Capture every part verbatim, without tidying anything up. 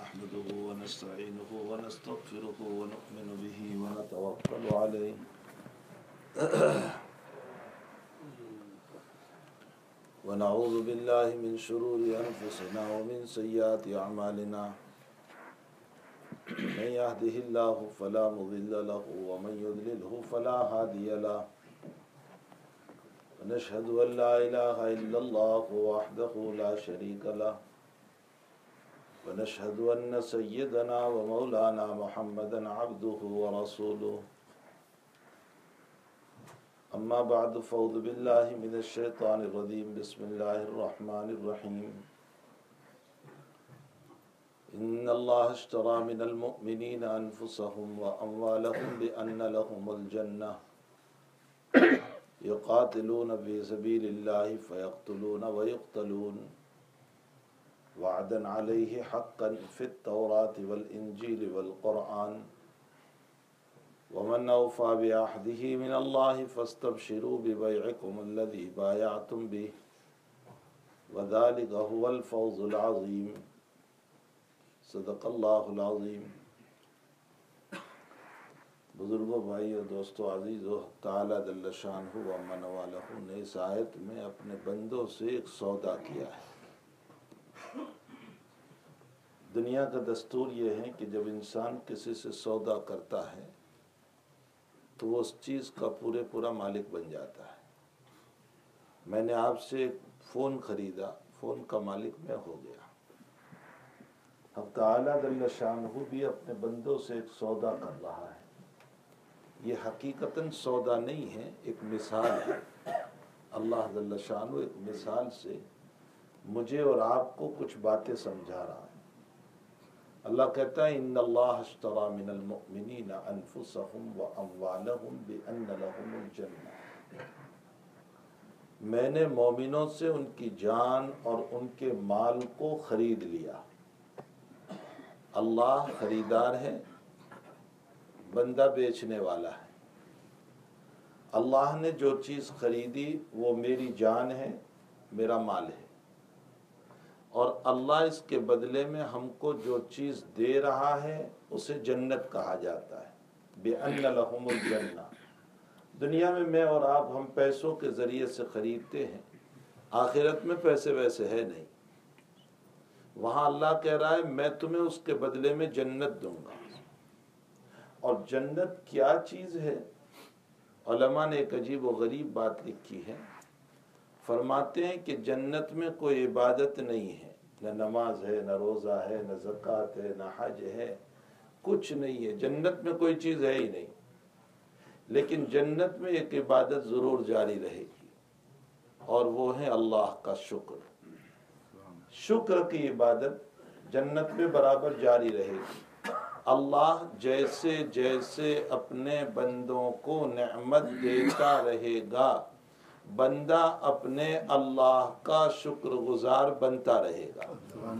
نحمده ونستعينه ونستغفره ونؤمن به ونتوكل عليه ونعوذ بالله من شرور أنفسنا ومن سيئات أعمالنا من يهده الله فلا مضل له ومن يضلله فلا هادي له ونشهد أن لا إله إلا الله وحده لا شريك له ونشهد أن سيدنا ومولانا محمدا عبده ورسوله أما بعد فأعوذ بالله من الشيطان الرجيم بسم الله الرحمن الرحيم إن الله اشترى من المؤمنين أنفسهم وأموالهم بأن لهم الجنة يقاتلون في سبيل الله فيقتلون ويقتلون وعدا عليه حقا في التوراة والإنجيل والقرآن ومن أوفى بعهده من الله فاستبشروا ببيعكم الذي بايعتم به وذلك هو الفوز العظيم صدق اللہ العظیم۔ بزرگوں، بھائیو، دوستو عزیزو، تعالیٰ جل شانہ و من والہ نے اس آیت میں اپنے بندوں سے ایک سودا کیا ہے۔ دنیا کا دستور یہ ہے کہ جب انسان کسی سے سودا کرتا ہے تو وہ اس چیز کا پورے پورا مالک بن جاتا ہے۔ میں نے آپ سے ایک فون خریدا، فون کا مالک میں ہو گیا۔ اب تعالیٰ جل شانہ بھی اپنے بندوں سے ایک سودا کر رہا ہے۔ یہ حقیقتاً سودا نہیں ہے، ایک مثال ہے۔ اللہ جل شانہ ایک مثال سے مجھے اور آپ کو کچھ باتیں سمجھا رہا ہے۔ اللہ کہتا ہے ان اللہ اشترى من المؤمنین انفسهم واموالهم بان لهم الجنہ، میں نے مومنوں سے ان کی جان اور ان کے مال کو خرید لیا۔ اللہ خریدار ہے، بندہ بیچنے والا ہے۔ اللہ نے جو چیز خریدی وہ میری جان ہے، میرا مال ہے، اور اللہ اس کے بدلے میں ہم کو جو چیز دے رہا ہے اسے جنت کہا جاتا ہے۔ بِأَنَّ لَهُمُ الْجَنَّةِ، دنیا میں میں اور آپ ہم پیسوں کے ذریعے سے خریدتے ہیں، آخرت میں پیسے ویسے ہے نہیں۔ وہاں اللہ کہہ رہا ہے میں تمہیں اس کے بدلے میں جنت دوں گا۔ اور جنت کیا چیز ہے؟ علماء نے ایک عجیب و غریب بات لکھی ہے۔ فرماتے ہیں کہ جنت میں کوئی عبادت نہیں ہے، نہ نماز ہے، نہ روزہ ہے، نہ زکوٰۃ ہے، نہ حج ہے، کچھ نہیں ہے۔ جنت میں کوئی چیز ہے ہی نہیں، لیکن جنت میں ایک عبادت ضرور جاری رہے گی، اور وہ ہے اللہ کا شکر۔ شکر کی عبادت جنت میں برابر جاری رہے گی۔ اللہ جیسے جیسے اپنے بندوں کو نعمت دیتا رہے گا، بندہ اپنے اللہ کا شکر گزار بنتا رہے گا۔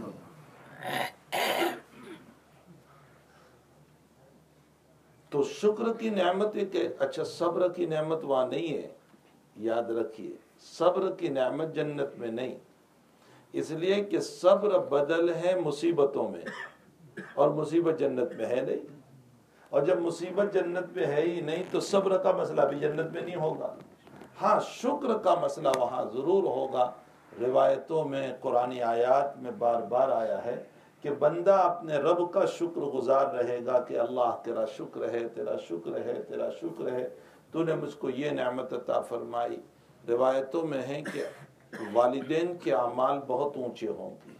تو شکر کی نعمت ہے کہ اچھا صبر کی نعمت وہاں نہیں ہے، یاد رکھیے صبر کی نعمت جنت میں نہیں، اس لیے کہ صبر بدل ہے مصیبتوں میں، اور مصیبت جنت میں ہے نہیں۔ اور جب مصیبت جنت میں ہے ہی نہیں تو صبر کا مسئلہ بھی جنت میں نہیں ہوگا۔ ہاں شکر کا مسئلہ وہاں ضرور ہوگا۔ روایتوں میں، قرآنی آیات میں بار بار آیا ہے کہ بندہ اپنے رب کا شکر گزار رہے گا کہ اللہ تیرا شکر ہے، تیرا شکر ہے، تیرا شکر ہے، تو نے مجھ کو یہ نعمت عطا فرمائی۔ روایتوں میں ہے کہ والدین کے اعمال بہت اونچے ہوں گے،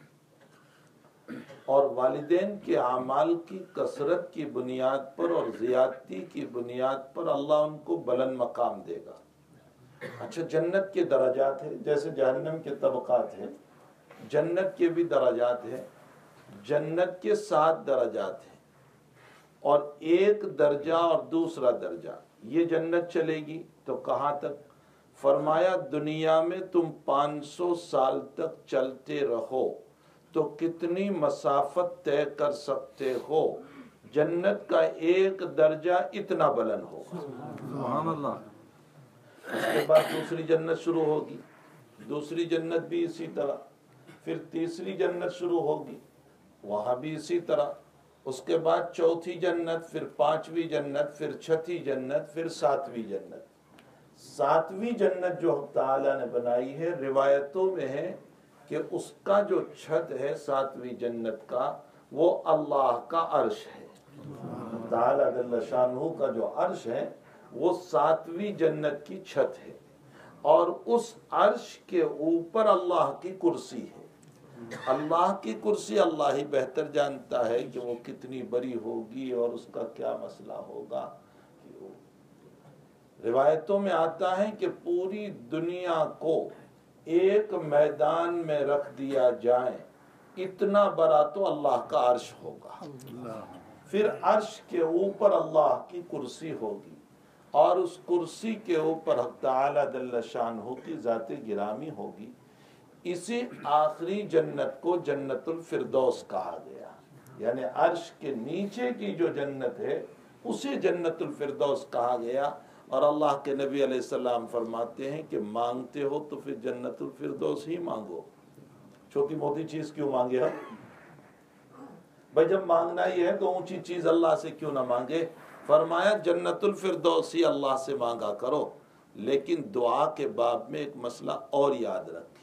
اور والدین کے اعمال کی کثرت کی بنیاد پر اور زیادتی کی بنیاد پر اللہ ان کو بلند مقام دے گا۔ اچھا جنت کے درجات ہیں، جیسے جہنم کے طبقات ہیں، جنت کے بھی درجات ہیں۔ جنت کے سات درجات ہیں، اور ایک درجہ اور دوسرا درجہ، یہ جنت چلے گی تو کہاں تک؟ فرمایا دنیا میں تم پانچ سو سال تک چلتے رہو تو کتنی مسافت طے کر سکتے ہو؟ جنت کا ایک درجہ اتنا بلند ہوگا۔ سبحان اللہ۔ اس کے بعد دوسری جنت شروع ہوگی، دوسری جنت بھی اسی طرح، پھر تیسری جنت شروع ہوگی، وہاں بھی اسی طرح. اس کے بعد چوتھی جنت، پھر پانچویں جنت، پھر چھٹی جنت، پھر ساتویں جنت. ساتویں جنت جو حق تعالیٰ نے بنائی ہے، روایتوں میں ہے کہ اس کا جو چھت ہے ساتویں جنت کا، وہ اللہ کا عرش ہے. تعالیٰ جل شانہ کا جو عرش ہے وہ ساتویں جنت کی چھت ہے، اور اس عرش کے اوپر اللہ کی کرسی ہے. اللہ کی کرسی اللہ ہی بہتر جانتا ہے کہ وہ کتنی بڑی ہوگی اور اس کا کیا مسئلہ ہوگا. روایتوں میں آتا ہے کہ پوری دنیا کو ایک میدان میں رکھ دیا جائے، اتنا بڑا تو اللہ کا عرش ہوگا. پھر عرش کے اوپر اللہ کی کرسی ہوگی، اور اس کرسی کے اوپر حق تعالی جل شانہ کی ذات گرامی ہوگی. اسی آخری جنت کو جنت الفردوس کہا گیا، یعنی عرش کے نیچے کی جو جنت ہے اسے جنت الفردوس کہا گیا. اور اللہ کے نبی علیہ السلام فرماتے ہیں کہ مانگتے ہو تو پھر جنت الفردوس ہی مانگو. چھوٹی موٹی چیز کیوں مانگے ہم؟ بھائی جب مانگنا ہی ہے تو اونچی چیز اللہ سے کیوں نہ مانگے؟ فرمایا جنت الفردوس ہی اللہ سے مانگا کرو. لیکن دعا کے باب میں ایک مسئلہ اور یاد رکھیں.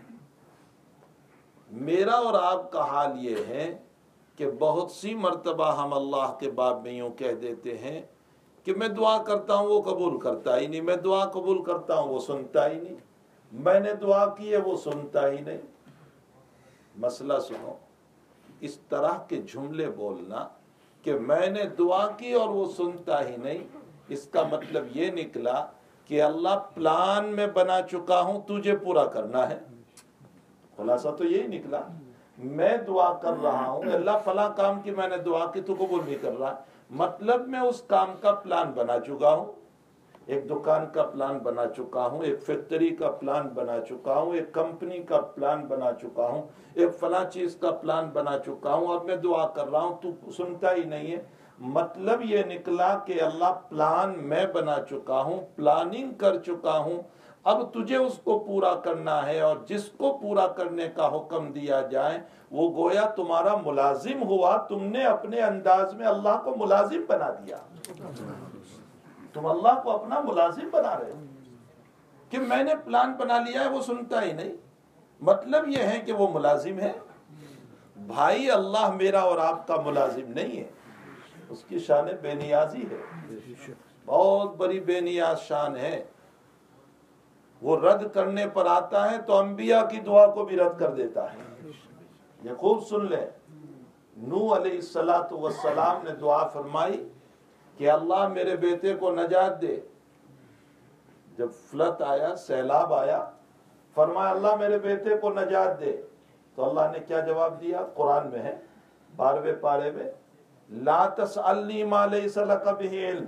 میرا اور آپ کا حال یہ ہے کہ بہت سی مرتبہ ہم اللہ کے باب میں یوں کہہ دیتے ہیں کہ میں دعا کرتا ہوں وہ قبول کرتا ہی نہیں، میں دعا قبول کرتا ہوں وہ سنتا ہی نہیں، میں نے دعا کی ہے وہ سنتا ہی نہیں. مسئلہ سنو، اس طرح کے جملے بولنا کہ میں نے دعا کی اور وہ سنتا ہی نہیں، اس کا مطلب یہ نکلا کہ اللہ پلان میں بنا چکا ہوں تجھے پورا کرنا ہے. خلاصہ تو یہی نکلا. میں دعا کر رہا ہوں اللہ فلاں کام کی میں نے دعا کی تو قبول نہیں کر رہا، مطلب میں اس کام کا پلان بنا چکا ہوں. ایک دکان کا پلان بنا چکا ہوں، ایک فیکٹری کا پلان بنا چکا ہوں، ایک کمپنی کا پلان بنا چکا ہوں، ایک فلاں چیز کا پلان بنا چکا ہوں، اور میں دعا کر رہا ہوں تو سنتا ہی نہیں ہے. مطلب یہ نکلا کہ اللہ پلان میں بنا چکا ہوں، پلاننگ کر چکا ہوں، اب تجھے اس کو پورا کرنا ہے، اور جس کو پورا کرنے کا حکم دیا جائے وہ گویا تمہارا ملازم ہوا. تم نے اپنے انداز میں اللہ کو ملازم بنا دیا. تم اللہ کو اپنا ملازم بنا رہے ہو کہ میں نے پلان بنا لیا ہے وہ سنتا ہی نہیں. مطلب یہ ہے کہ وہ ملازم ہے. بھائی اللہ میرا اور آپ کا ملازم نہیں ہے، اس کی شان بے نیازی ہے، بہت بڑی بے نیاز شان ہے. وہ رد کرنے پر آتا ہے تو انبیاء کی دعا کو بھی رد کر دیتا ہے. یہ خوب سن لیں، نوح علیہ الصلوۃ والسلام نے دعا فرمائی کہ اللہ میرے بیٹے کو نجات دے. جب فلت آیا، سیلاب آیا، فرمایا اللہ میرے بیٹے کو نجات دے. تو اللہ نے کیا جواب دیا؟ قرآن میں ہے بارہویں پارے میں، لا تسألنی ما لیس لک بہ علم.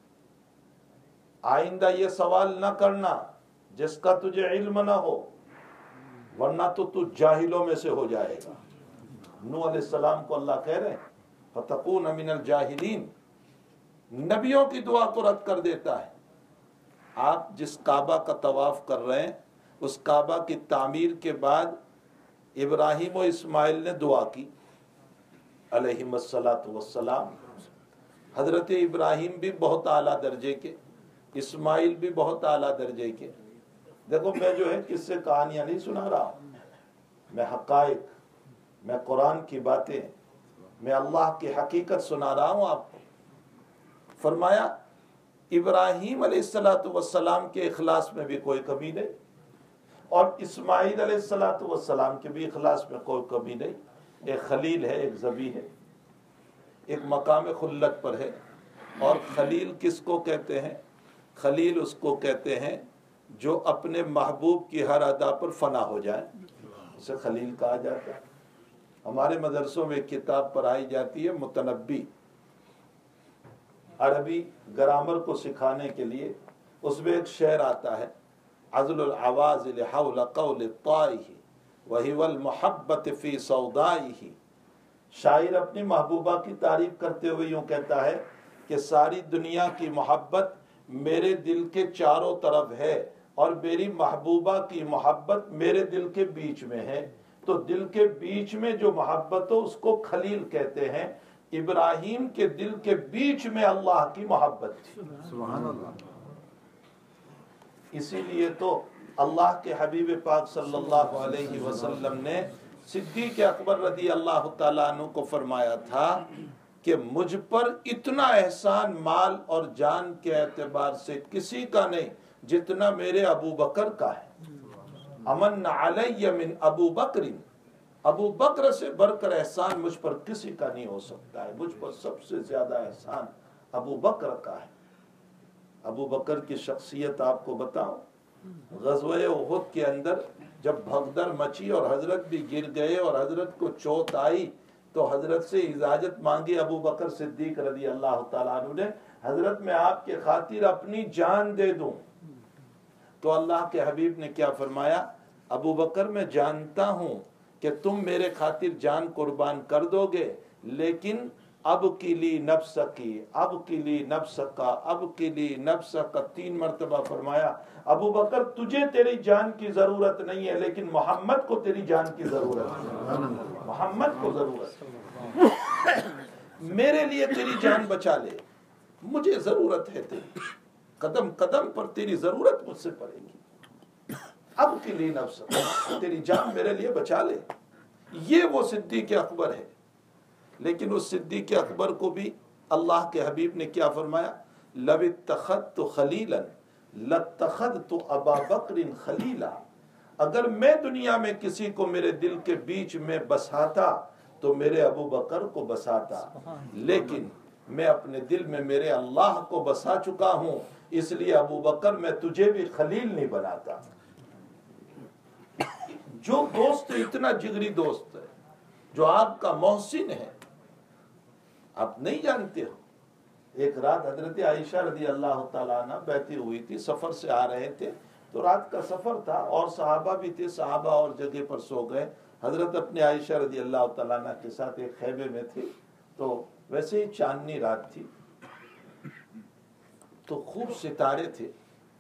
آئندہ یہ سوال نہ کرنا جس کا تجھے علم نہ ہو، ورنہ تو تو جاہلوں میں سے ہو جائے گا. نوح علیہ السلام کو اللہ کہہ رہے ہیں فتکون من الجاہلین. نبیوں کی دعا کو رد کر دیتا ہے. آپ جس کعبہ کا طواف کر رہے ہیں اس کعبہ کی تعمیر کے بعد ابراہیم و اسماعیل نے دعا کی علیہم الصلاۃ والسلام. حضرت ابراہیم بھی بہت اعلیٰ درجے کے، اسماعیل بھی بہت اعلیٰ درجے کے. دیکھو میں جو ہے کس سے کہانیاں نہیں سنا رہا ہوں، میں حقائق، میں قرآن کی باتیں، میں اللہ کی حقیقت سنا رہا ہوں آپ کو. فرمایا ابراہیم علیہ الصلوۃ والسلام کے اخلاص میں بھی کوئی کمی نہیں، اور اسماعیل علیہ الصلوۃ والسلام کے بھی اخلاص میں کوئی کمی نہیں. ایک خلیل ہے، ایک ذبیح ہے، ایک مقام خلت پر ہے. اور خلیل کس کو کہتے ہیں؟ خلیل اس کو کہتے ہیں جو اپنے محبوب کی ہر ادا پر فنا ہو جائے، اسے خلیل کہا جاتا ہے. ہمارے مدرسوں میں کتاب پڑھائی جاتی ہے متنبی، عربی گرامر کو سکھانے کے لیے. اس میں ایک شعر آتا ہے، عزل العوازل حول قول الطائہ وہی المحبت فی سودائہ. شاعر اپنی محبوبہ کی تعریف کرتے ہوئے یوں کہتا ہے کہ ساری دنیا کی محبت میرے دل کے چاروں طرف ہے اور میری محبوبہ کی محبت میرے دل کے بیچ میں ہے. تو دل کے بیچ میں جو محبت ہو اس کو خلیل کہتے ہیں. ابراہیم کے دل کے بیچ میں اللہ کی محبت تھی. سبحان اللہ. اسی لیے تو اللہ کے حبیب پاک صلی اللہ علیہ وسلم نے صدیق اکبر رضی اللہ تعالیٰ عنہ کو فرمایا تھا کہ مجھ پر اتنا احسان مال اور جان کے اعتبار سے کسی کا نہیں جتنا میرے ابو بکر کا ہے. امن علی من ابو بکر، ابو بکر سے بڑھ کر احسان مجھ پر کسی کا نہیں ہو سکتا ہے. مجھ پر سب سے زیادہ احسان ابو بکر کا ہے. ابو بکر کی شخصیت آپ کو بتاؤں، غزوہ احد کے اندر جب بھگدڑ مچی اور حضرت بھی گر گئے اور حضرت کو چوٹ آئی تو حضرت سے اجازت مانگی ابو بکر صدیق رضی اللہ تعالیٰ عنہ نے، حضرت میں آپ کے خاطر اپنی جان دے دوں. تو اللہ کے حبیب نے کیا فرمایا؟ ابو بکر میں جانتا ہوں کہ تم میرے خاطر جان قربان کر دو گے، لیکن اب کی لی نفس کی، اب کی لی نفس کا، اب کی لی نفس کا تین مرتبہ فرمایا. ابو بکر تجھے تیری جان کی ضرورت نہیں ہے، لیکن محمد کو تیری جان کی ضرورت ہے. محمد کو ضرورت ہے. میرے لیے تیری جان بچا لے، مجھے ضرورت ہے تیری، قدم قدم پر تیری ضرورت مجھ سے پڑے گی. اب کی لی نفس، تیری جان میرے لیے بچا لے. یہ وہ صدیق اکبر ہے. لیکن اس صدیق اکبر کو بھی اللہ کے حبیب نے کیا فرمایا؟ لو اتخذت خلیلا لاتخذت ابا بکر خلیلا. اگر میں دنیا میں کسی کو میرے دل کے بیچ میں بساتا تو میرے ابو بکر کو بساتا، لیکن میں اپنے دل میں میرے اللہ کو بسا چکا ہوں، اس لیے ابو بکر میں تجھے بھی خلیل نہیں بناتا. جو دوست اتنا جگری دوست ہے، جو آپ کا محسن ہے، آپ نہیں جانتے ہو. ایک رات حضرت عائشہ رضی اللہ تعالیٰ عنہ بیٹھی ہوئی تھی، سفر سے آ رہے تھے تو رات کا سفر تھا اور صحابہ بھی تھے، صحابہ اور جگہ پر سو گئے. حضرت اپنے عائشہ رضی اللہ تعالیٰ عنہ کے ساتھ ایک خیمے میں تھی. تو ویسے ہی چاندنی رات تھی تو خوب ستارے تھے.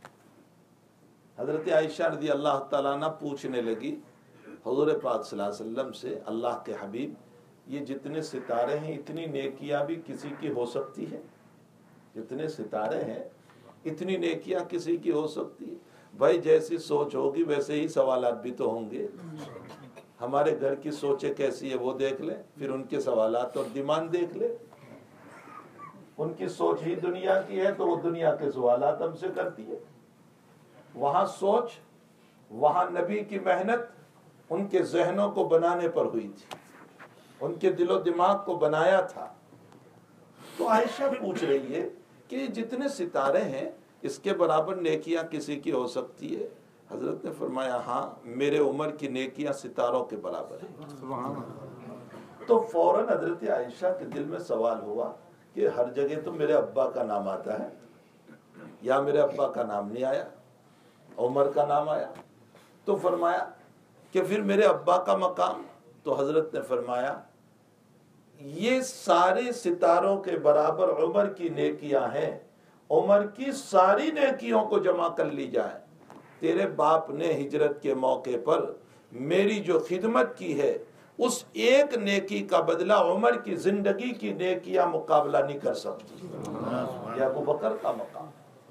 حضرت عائشہ رضی اللہ تعالیٰ عنہ پوچھنے لگی حضور پاک صلی اللہ علیہ وسلم سے، اللہ کے حبیب یہ جتنے ستارے ہیں اتنی نیکیاں بھی کسی کی ہو سکتی ہے؟ جتنے ستارے ہیں اتنی نیکیاں کسی کی ہو سکتی ہے؟ بھائی جیسی سوچ ہوگی ویسے ہی سوالات بھی تو ہوں گے. ہمارے گھر کی سوچیں کیسی ہے وہ دیکھ لیں، پھر ان کے سوالات اور ڈیمانڈ دیکھ لیں. ان کی سوچ ہی دنیا کی ہے تو وہ دنیا کے سوالات ہم سے کرتی ہے. وہاں سوچ، وہاں نبی کی محنت ان کے ذہنوں کو بنانے پر ہوئی تھی، ان کے دل و دماغ کو بنایا تھا. تو عائشہ پوچھ رہی ہے کہ جتنے ستارے ہیں اس کے برابر نیکیاں کسی کی ہو سکتی ہے؟ حضرت نے فرمایا ہاں، میرے عمر کی نیکیاں ستاروں کے برابر ہیں. تو فوراً حضرت عائشہ کے دل میں سوال ہوا کہ ہر جگہ تو میرے ابا کا نام آتا ہے، یا میرے ابا کا نام نہیں آیا، عمر کا نام آیا. تو فرمایا کہ پھر میرے ابا کا مقام؟ تو حضرت نے فرمایا یہ سارے ستاروں کے برابر عمر کی نیکیاں ہیں. عمر کی ساری نیکیوں کو جمع کر لی جائے، تیرے باپ نے ہجرت کے موقع پر میری جو خدمت کی ہے اس ایک نیکی کا بدلہ عمر کی زندگی کی نیکیاں مقابلہ نہیں کر سکتی. یہ ابو بکر کا مقام.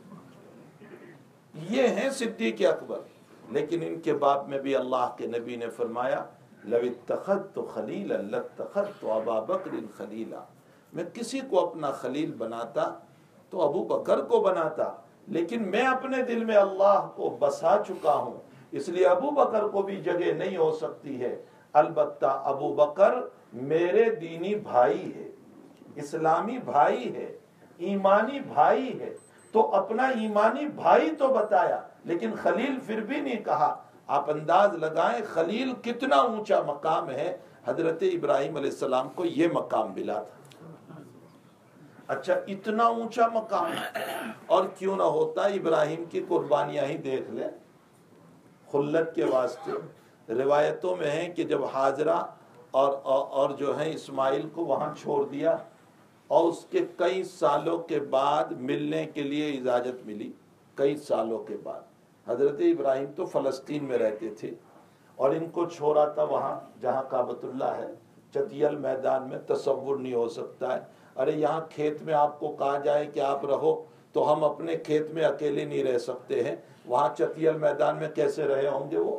یہ ہیں صدیق اکبر. لیکن ان کے باب میں بھی اللہ کے نبی نے فرمایا لو اتخذت خلیلا لاتخذت ابا بکر خلیلا. میں کسی کو اپنا خلیل بناتا تو ابو بکر کو بناتا، لیکن میں اپنے دل میں اللہ کو بسا چکا ہوں، اس لیے ابو بکر کو بھی جگہ نہیں ہو سکتی ہے. البتہ ابو بکر میرے دینی بھائی ہے، اسلامی بھائی ہے، ایمانی بھائی ہے. تو اپنا ایمانی بھائی تو بتایا، لیکن خلیل پھر بھی نہیں کہا. آپ انداز لگائیں خلیل کتنا اونچا مقام ہے. حضرت ابراہیم علیہ السلام کو یہ مقام ملا تھا. اچھا اتنا اونچا مقام، اور کیوں نہ ہوتا ابراہیم کی قربانیاں ہی دیکھ لیں خلت کے واسطے. روایتوں میں ہے کہ جب حاجرہ اور اور جو ہے اسماعیل کو وہاں چھوڑ دیا اور اس کے کئی سالوں کے بعد ملنے کے لیے اجازت ملی، کئی سالوں کے بعد. حضرت ابراہیم تو فلسطین میں رہتے تھے اور ان کو چھوڑا تھا وہاں جہاں کعبۃ اللہ ہے، چتیل میدان میں، تصور نہیں ہو سکتا ہے۔ ارے یہاں کھیت میں آپ کو کہا جائے کہ آپ رہو تو ہم اپنے کھیت میں اکیلے نہیں رہ سکتے ہیں، وہاں چتیل میدان میں کیسے رہے ہوں گے وہ؟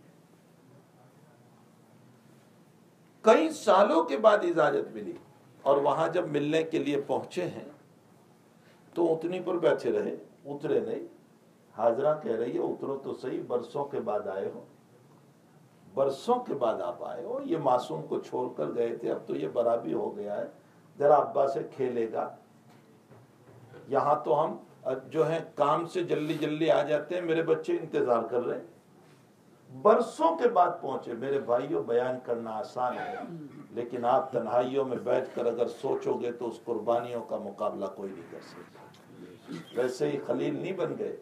کئی سالوں کے بعد اجازت ملی، اور وہاں جب ملنے کے لیے پہنچے ہیں تو اتنی پر بیٹھے رہے، اترے نہیں۔ حاضرہ کہہ رہی ہے اترو تو صحیح، برسوں کے بعد آئے ہو، برسوں کے بعد آپ آئے ہو، یہ معصوم کو چھوڑ کر گئے تھے، اب تو یہ بڑا بھی ہو گیا ہے، ذرا ابا سے کھیلے گا۔ یہاں تو ہم جو ہیں کام سے جلدی جلدی آ جاتے ہیں، میرے بچے انتظار کر رہے ہیں۔ برسوں کے بعد پہنچے۔ میرے بھائیوں، بیان کرنا آسان ہے، لیکن آپ تنہائیوں میں بیٹھ کر اگر سوچو گے تو اس قربانیوں کا مقابلہ کوئی نہیں کر سکتا۔ ویسے ہی خلیل نہیں بن گئے،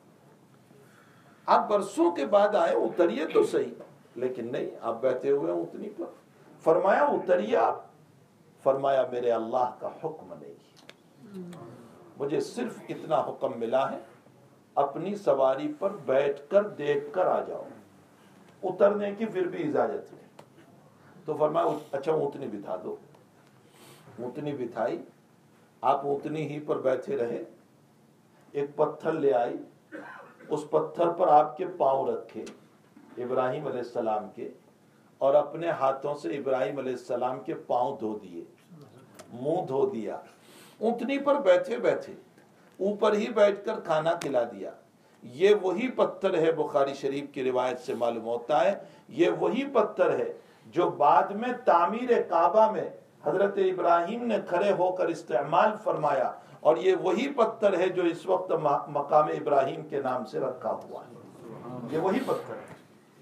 آپ برسوں کے بعد آئے، اتریے تو صحیح، لیکن نہیں، آپ بیٹھے ہوئے ہیں اتنی پر۔ فرمایا اتریے آپ، فرمایا میرے اللہ کا حکم نہیں، مجھے صرف اتنا حکم ملا ہے اپنی سواری پر بیٹھ کر دیکھ کر آ جاؤ، اترنے کی پھر بھی اجازت نہیں۔ تو فرمایا اچھا اونٹنی بٹھا دو۔ اونٹنی بٹھائی، آپ اونٹنی ہی پر بیٹھے رہے، ایک پتھر لے آئی، اس پتھر پر آپ کے پاؤں رکھے ابراہیم علیہ السلام کے، اور اپنے ہاتھوں سے ابراہیم علیہ السلام کے پاؤں دھو دیے، منہ دھو دیا، اونٹنی پر بیٹھے بیٹھے اوپر ہی بیٹھ کر کھانا کھلا دیا۔ یہ وہی پتھر ہے، بخاری شریف کی روایت سے معلوم ہوتا ہے، یہ وہی پتھر ہے جو بعد میں تعمیر کعبہ میں حضرت ابراہیم نے کھڑے ہو کر استعمال فرمایا، اور یہ وہی پتھر ہے جو اس وقت مقام ابراہیم کے نام سے رکھا ہوا ہے، یہ وہی پتھر ہے۔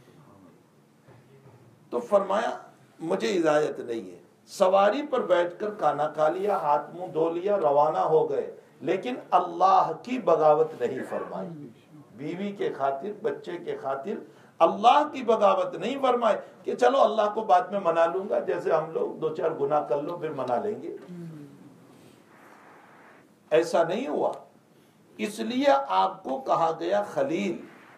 تو فرمایا مجھے اجازت نہیں ہے، سواری پر بیٹھ کر کھانا کھا لیا، ہاتھ منہ دھو لیا، روانہ ہو گئے، لیکن اللہ کی بغاوت نہیں فرمائی، بیوی کے خاطر، بچے کے خاطر اللہ کی بغاوت نہیں فرمائے کہ چلو اللہ کو بعد میں منا لوں گا، جیسے ہم لوگ دو چار گناہ کر لو پھر منا لیں گے۔ ایسا نہیں ہوا، اس لیے آپ کو کہا گیا خلیل،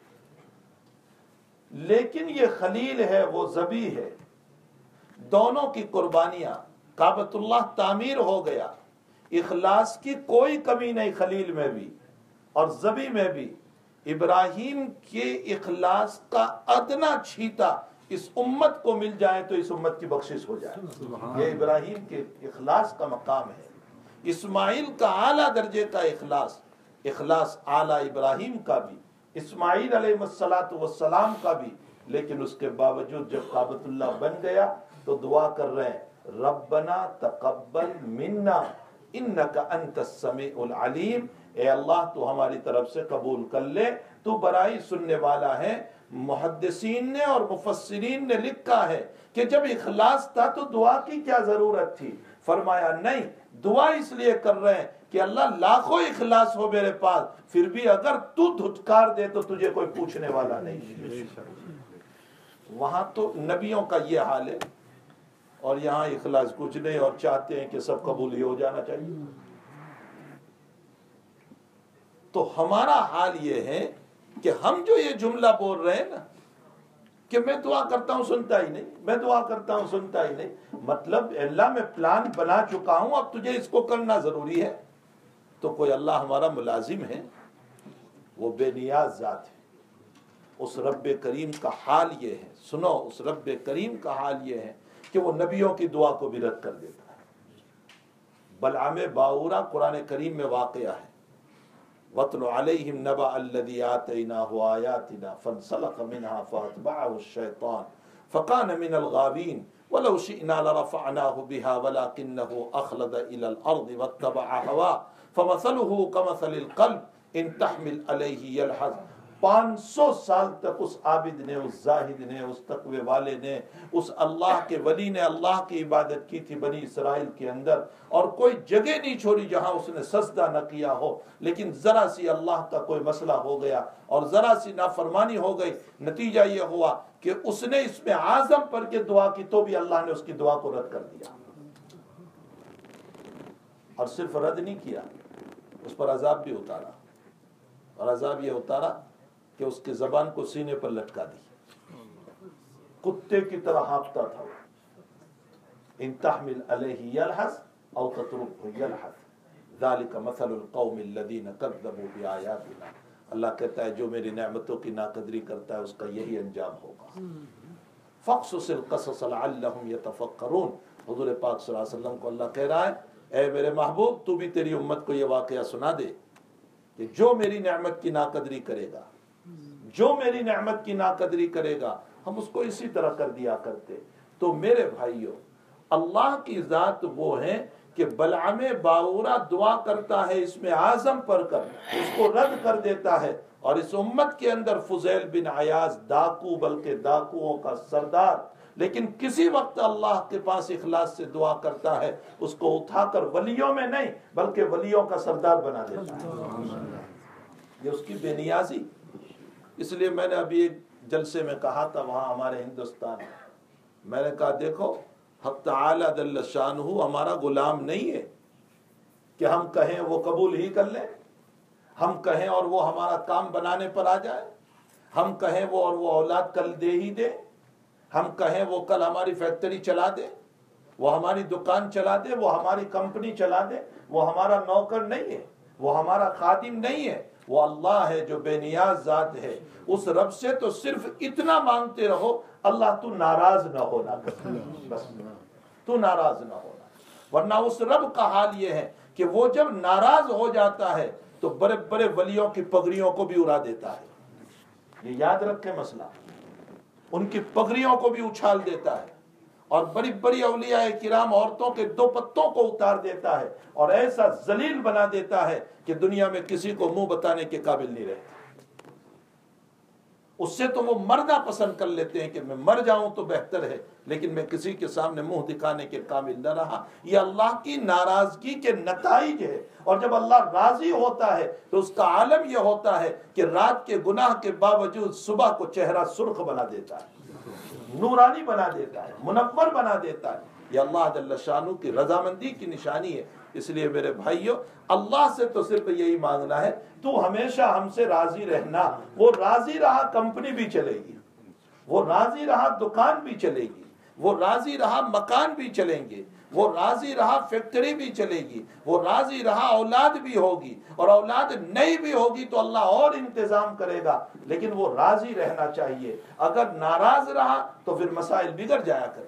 لیکن یہ خلیل ہے، وہ ذبیح ہے، دونوں کی قربانیاں۔ کعبۃ اللہ تعمیر ہو گیا، اخلاص کی کوئی کمی نہیں خلیل میں بھی اور ذبیح میں بھی۔ ابراہیم کے اخلاص کا ادنا چھیٹا اس امت کو مل جائے تو اس امت کی بخشش ہو جائے، یہ ابراہیم کے اخلاص کا مقام ہے۔ اسماعیل کا اعلیٰ درجے کا اخلاص، اخلاص اعلیٰ ابراہیم کا بھی، اسماعیل علیہ السلام کا بھی، لیکن اس کے باوجود جب کعبۃ اللہ بن گیا تو دعا کر رہے ہیں ربنا تقبل منا انک انت السمیع العلیم، اے اللہ تو ہماری طرف سے قبول کر لے، تو برائی سننے والا ہے۔ محدثین نے اور مفسرین نے لکھا ہے کہ جب اخلاص تھا تو دعا کی کیا ضرورت تھی؟ فرمایا نہیں، دعا اس لیے کر رہے ہیں کہ اللہ لاکھوں اخلاص ہو میرے پاس، پھر بھی اگر تو دھٹکار دے تو تجھے کوئی پوچھنے والا نہیں۔ وہاں تو نبیوں کا یہ حال ہے، اور یہاں اخلاص کچھ نہیں، اور چاہتے ہیں کہ سب قبول ہی ہو جانا چاہیے۔ تو ہمارا حال یہ ہے کہ ہم جو یہ جملہ بول رہے ہیں نا کہ میں دعا کرتا ہوں سنتا ہی نہیں، میں دعا کرتا ہوں سنتا ہی نہیں، مطلب اللہ میں پلان بنا چکا ہوں، اب تجھے اس کو کرنا ضروری ہے۔ تو کوئی اللہ ہمارا ملازم ہے؟ وہ بے نیاز ذات ہے۔ اس رب کریم کا حال یہ ہے، سنو، اس رب کریم کا حال یہ ہے کہ وہ نبیوں کی دعا کو بھی رد کر دیتا ہے۔ بلعام باورا قرآن کریم میں واقعہ ہے، وَاتْلُ عَلَيْهِمْ نَبَأَ الَّذِي آتَيْنَاهُ آيَاتِنَا فَانْسَلَخَ مِنْهَا فَأَتْبَعَهُ الشَّيْطَانُ فَكَانَ مِنَ الْغَاوِينَ وَلَوْ شِئْنَا لَرَفَعْنَاهُ بِهَا وَلَكِنَّهُ أَخْلَدَ إِلَى الْأَرْضِ وَاتَّبَعَ هَوَاهُ فَمَثَلُهُ كَمَثَلِ الْقَلْبِ إِنْ تَحْمِلْ عَلَيْهِ يَلْحَظ۔ پانچ سو سال تک اس عابد نے، اس زاہد نے، اس تقوی والے نے، اس اللہ کے ولی نے اللہ کی عبادت کی تھی بنی اسرائیل کے اندر، اور کوئی جگہ نہیں چھوڑی جہاں اس نے سجدہ نہ کیا ہو، لیکن ذرا سی اللہ کا کوئی مسئلہ ہو گیا اور ذرا سی نافرمانی ہو گئی، نتیجہ یہ ہوا کہ اس نے اس میں عازم پر کے دعا کی تو بھی اللہ نے اس کی دعا کو رد کر دیا۔ اور صرف رد نہیں کیا، اس پر عذاب بھی اتارا، اور عذاب یہ اتارا کہ اس کے زبان کو سینے پر لٹکا دی۔ کتے کی طرح ہانپتا تھا. ان تحمل علیہ یلحظ او تترکہ یلحظ ذالک مثل القوم الذین کذبوا بآیاتنا. اللہ کہتا ہے جو میری نعمتوں کی ناقدری کرتا ہے اس کا یہی انجام ہوگا. فقصص القصص لعلہم یتفکرون. حضور پاک صلی اللہ علیہ وسلم کو اللہ کہہ رہا ہے اے میرے محبوب تو بھی تیری امت کو یہ واقعہ سنا دے کہ جو میری نعمت کی ناقدری کرے گا جو میری نعمت کی ناقدری کرے گا ہم اس کو اسی طرح کر دیا کرتے. تو میرے بھائیوں اللہ کی ذات وہ ہے کہ بلعم باورا دعا کرتا ہے اس میں اعظم پڑھ کر اس کو رد کر دیتا ہے، اور اس امت کے اندر فضیل بن عیاض ڈاکو بلکہ ڈاکوؤں کا سردار، لیکن کسی وقت اللہ کے پاس اخلاص سے دعا کرتا ہے اس کو اٹھا کر ولیوں میں نہیں بلکہ ولیوں کا سردار بنا دیتا ہے. یہ اس کی بے نیازی. اس لیے میں نے ابھی ایک جلسے میں کہا تھا وہاں ہمارے ہندوستان میں، میں نے کہا دیکھو حق تعالی جل شانہ ہمارا غلام نہیں ہے کہ ہم کہیں وہ قبول ہی کر لیں، ہم کہیں اور وہ ہمارا کام بنانے پر آ جائے، ہم کہیں وہ اور وہ اولاد کل دے ہی دے، ہم کہیں وہ کل ہماری فیکٹری چلا دے، وہ ہماری دکان چلا دے، وہ ہماری کمپنی چلا دے. وہ ہمارا نوکر نہیں ہے، وہ ہمارا خادم نہیں ہے، وہ اللہ ہے جو بے نیاز ذات ہے. اس رب سے تو صرف اتنا مانگتے رہو اللہ تو ناراض نہ ہونا، بس تو ناراض نہ ہونا. ورنہ اس رب کا حال یہ ہے کہ وہ جب ناراض ہو جاتا ہے تو بڑے بڑے ولیوں کی پگڑیوں کو بھی اڑا دیتا ہے. یہ یاد رکھیں مسئلہ، ان کی پگڑیوں کو بھی اچھال دیتا ہے اور بڑی بڑی اولیاء کرام عورتوں کے دو پتوں کو اتار دیتا ہے اور ایسا ذلیل بنا دیتا ہے کہ دنیا میں کسی کو منہ بتانے کے قابل نہیں رہتے. اس سے تو وہ مرنا پسند کر لیتے ہیں کہ میں مر جاؤں تو بہتر ہے، لیکن میں کسی کے سامنے منہ دکھانے کے قابل نہ رہا. یہ اللہ کی ناراضگی کے نتائج ہے، اور جب اللہ راضی ہوتا ہے تو اس کا عالم یہ ہوتا ہے کہ رات کے گناہ کے باوجود صبح کو چہرہ سرخ بنا دیتا ہے، نورانی بنا دیتا ہے، منور بنا دیتا ہے. یہ اللہ جل شانہ کی رضامندی کی نشانی ہے. اس لیے میرے بھائیوں اللہ سے تو صرف یہی مانگنا ہے تو ہمیشہ ہم سے راضی رہنا. وہ راضی رہا کمپنی بھی چلے گی، وہ راضی رہا دکان بھی چلے گی، وہ راضی رہا مکان بھی چلیں گے، وہ راضی رہا فیکٹری بھی چلے گی، وہ راضی رہا اولاد بھی ہوگی، اور اولاد نہیں بھی ہوگی تو اللہ اور انتظام کرے گا. لیکن وہ راضی رہنا چاہیے. اگر ناراض رہا تو پھر مسائل بگڑ جایا کرتے.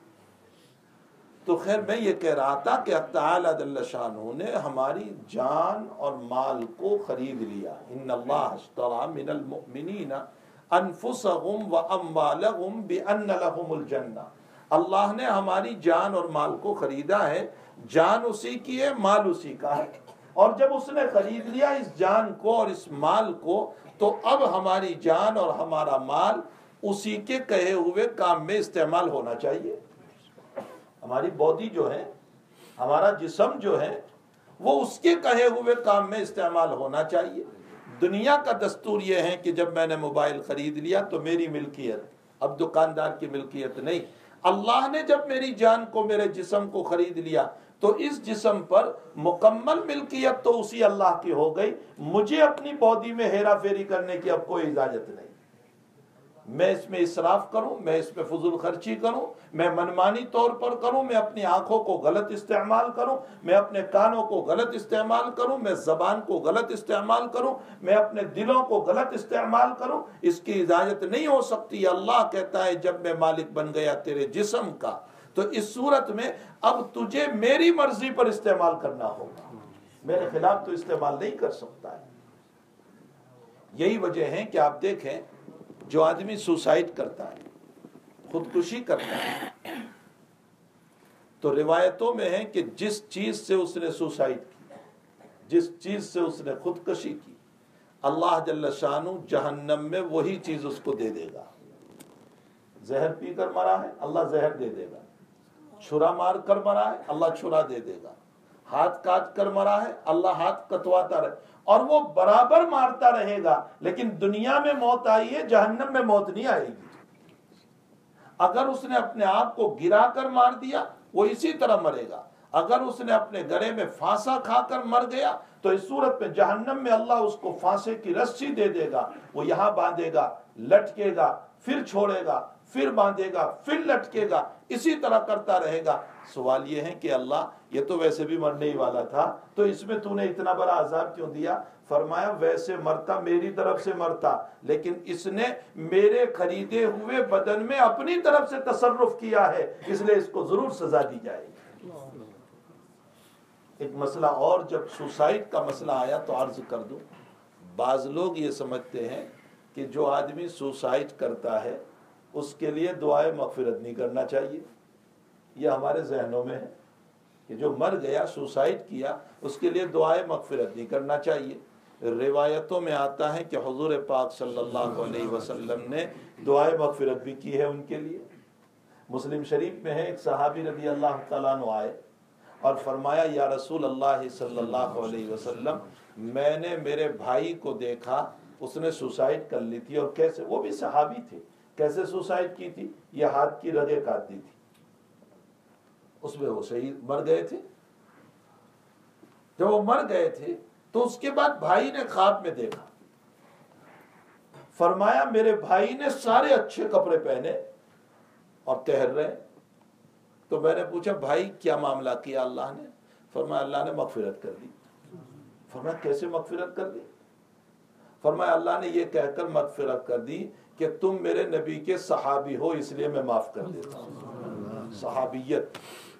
تو خیر میں یہ کہہ رہا تھا کہ اللہ تعالی جل شانہ نے ہماری جان اور مال کو خرید لیا. ان اللہ اشتری من المؤمنین انفسهم واموالهم بان لهم الجنہ. اللہ نے ہماری جان اور مال کو خریدا ہے. جان اسی کی ہے، مال اسی کا ہے، اور جب اس نے خرید لیا اس جان کو اور اس مال کو تو اب ہماری جان اور ہمارا مال اسی کے کہے ہوئے کام میں استعمال ہونا چاہیے. ہماری باڈی جو ہے، ہمارا جسم جو ہے، وہ اس کے کہے ہوئے کام میں استعمال ہونا چاہیے. دنیا کا دستور یہ ہے کہ جب میں نے موبائل خرید لیا تو میری ملکیت، اب دکاندار کی ملکیت نہیں. اللہ نے جب میری جان کو، میرے جسم کو خرید لیا تو اس جسم پر مکمل ملکیت تو اسی اللہ کی ہو گئی. مجھے اپنی باڈی میں ہیرا پھیری کرنے کی اب کوئی اجازت نہیں. میں اس میں اسراف کروں، میں اس میں فضول خرچی کروں، میں منمانی طور پر کروں، میں اپنی آنکھوں کو غلط استعمال کروں، میں اپنے کانوں کو غلط استعمال کروں، میں زبان کو غلط استعمال کروں، میں اپنے دلوں کو غلط استعمال کروں، اس کی اجازت نہیں ہو سکتی. اللہ کہتا ہے جب میں مالک بن گیا تیرے جسم کا تو اس صورت میں اب تجھے میری مرضی پر استعمال کرنا ہوگا، میرے خلاف تو استعمال نہیں کر سکتا ہے. یہی وجہ ہے کہ آپ دیکھیں جو آدمی سوسائڈ کرتا ہے، خودکشی کرتا ہے، تو روایتوں میں ہے کہ جس چیز سے اس نے سوسائڈ کی، جس چیز سے اس نے خودکشی کی، اللہ جل شانہ جہنم میں وہی چیز اس کو دے دے گا. زہر پی کر مرا ہے اللہ زہر دے دے گا، چھرا مار کر مرا ہے اللہ چھرا دے دے گا، ہاتھ کاٹ کر مرا ہے اللہ ہاتھ کٹواتا رہے، اور وہ برابر مارتا رہے گا. لیکن دنیا میں موت آئی ہے، جہنم میں موت نہیں آئے گی. اگر اس نے اپنے آپ کو گرا کر مار دیا وہ اسی طرح مرے گا. اگر اس نے اپنے گلے میں پھانسا کھا کر مر گیا تو اس صورت میں جہنم میں اللہ اس کو پھانسے کی رسی دے دے گا، وہ یہاں باندھے گا، لٹکے گا، پھر چھوڑے گا، پھر باندھے گا، پھر لٹکے گا، اسی طرح کرتا رہے گا۔ سوال یہ ہے کہ اللہ یہ تو ویسے بھی مرنے ہی والا تھا، تو اس میں تو نے اتنا بڑا عذاب کیوں دیا؟ فرمایا ویسے مرتا میری طرف سے مرتا، لیکن اس نے میرے خریدے ہوئے بدن میں اپنی طرف سے تصرف کیا ہے، اس لیے اس کو ضرور سزا دی جائے گی۔ ایک مسئلہ اور، جب سوسائڈ کا مسئلہ آیا تو عرض کر دوں، بعض لوگ یہ سمجھتے ہیں کہ جو آدمی سوسائڈ کرتا ہے اس کے لیے دعائے مغفرت نہیں کرنا چاہیے۔ یہ ہمارے ذہنوں میں ہے کہ جو مر گیا، سوسائڈ کیا، اس کے لیے دعائے مغفرت نہیں کرنا چاہیے۔ روایتوں میں آتا ہے کہ حضور پاک صلی اللہ علیہ وسلم نے دعائے مغفرت بھی کی ہے ان کے لیے۔ مسلم شریف میں ہے، ایک صحابی رضی اللہ تعالیٰ عنہ آئے اور فرمایا یا رسول اللہ صلی اللہ علیہ وسلم، میں نے میرے بھائی کو دیکھا، اس نے سوسائڈ کر لی تھی، اور کیسے؟ وہ بھی صحابی تھے۔ کیسے سوسائڈ کی تھی؟ یہ ہاتھ کی رگیں کاٹ دی تھی، اس میں وہ شہید مر گئے تھے۔ جب وہ مر گئے تھے تو اس کے بعد بھائی نے خواب میں دیکھا، فرمایا میرے بھائی نے سارے اچھے کپڑے پہنے اور ٹہر رہے۔ تو میں نے پوچھا بھائی کیا معاملہ کیا اللہ نے؟ فرمایا اللہ نے مغفرت کر دی۔ فرمایا کیسے مغفرت کر دی؟ فرمایا اللہ نے یہ کہہ کر مغفرت کر دی کہ تم میرے نبی کے صحابی ہو، اس لیے میں معاف کر دیتا ہوں۔ صحابیت،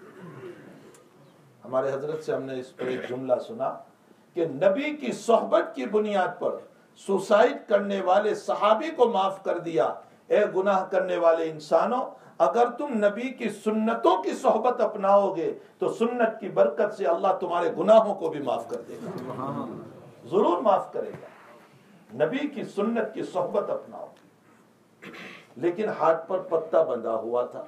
ہمارے حضرت سے ہم نے اس پر ایک جملہ سنا کہ نبی کی صحبت کی بنیاد پر سوسائڈ کرنے والے صحابی کو معاف کر دیا۔ اے گناہ کرنے والے انسانوں، اگر تم نبی کی سنتوں کی صحبت اپناؤ گے تو سنت کی برکت سے اللہ تمہارے گناہوں کو بھی معاف کر دے گا، ضرور معاف کرے گا۔ نبی کی سنت کی صحبت اپناؤ۔ لیکن ہاتھ پر پتہ بندھا ہوا تھا،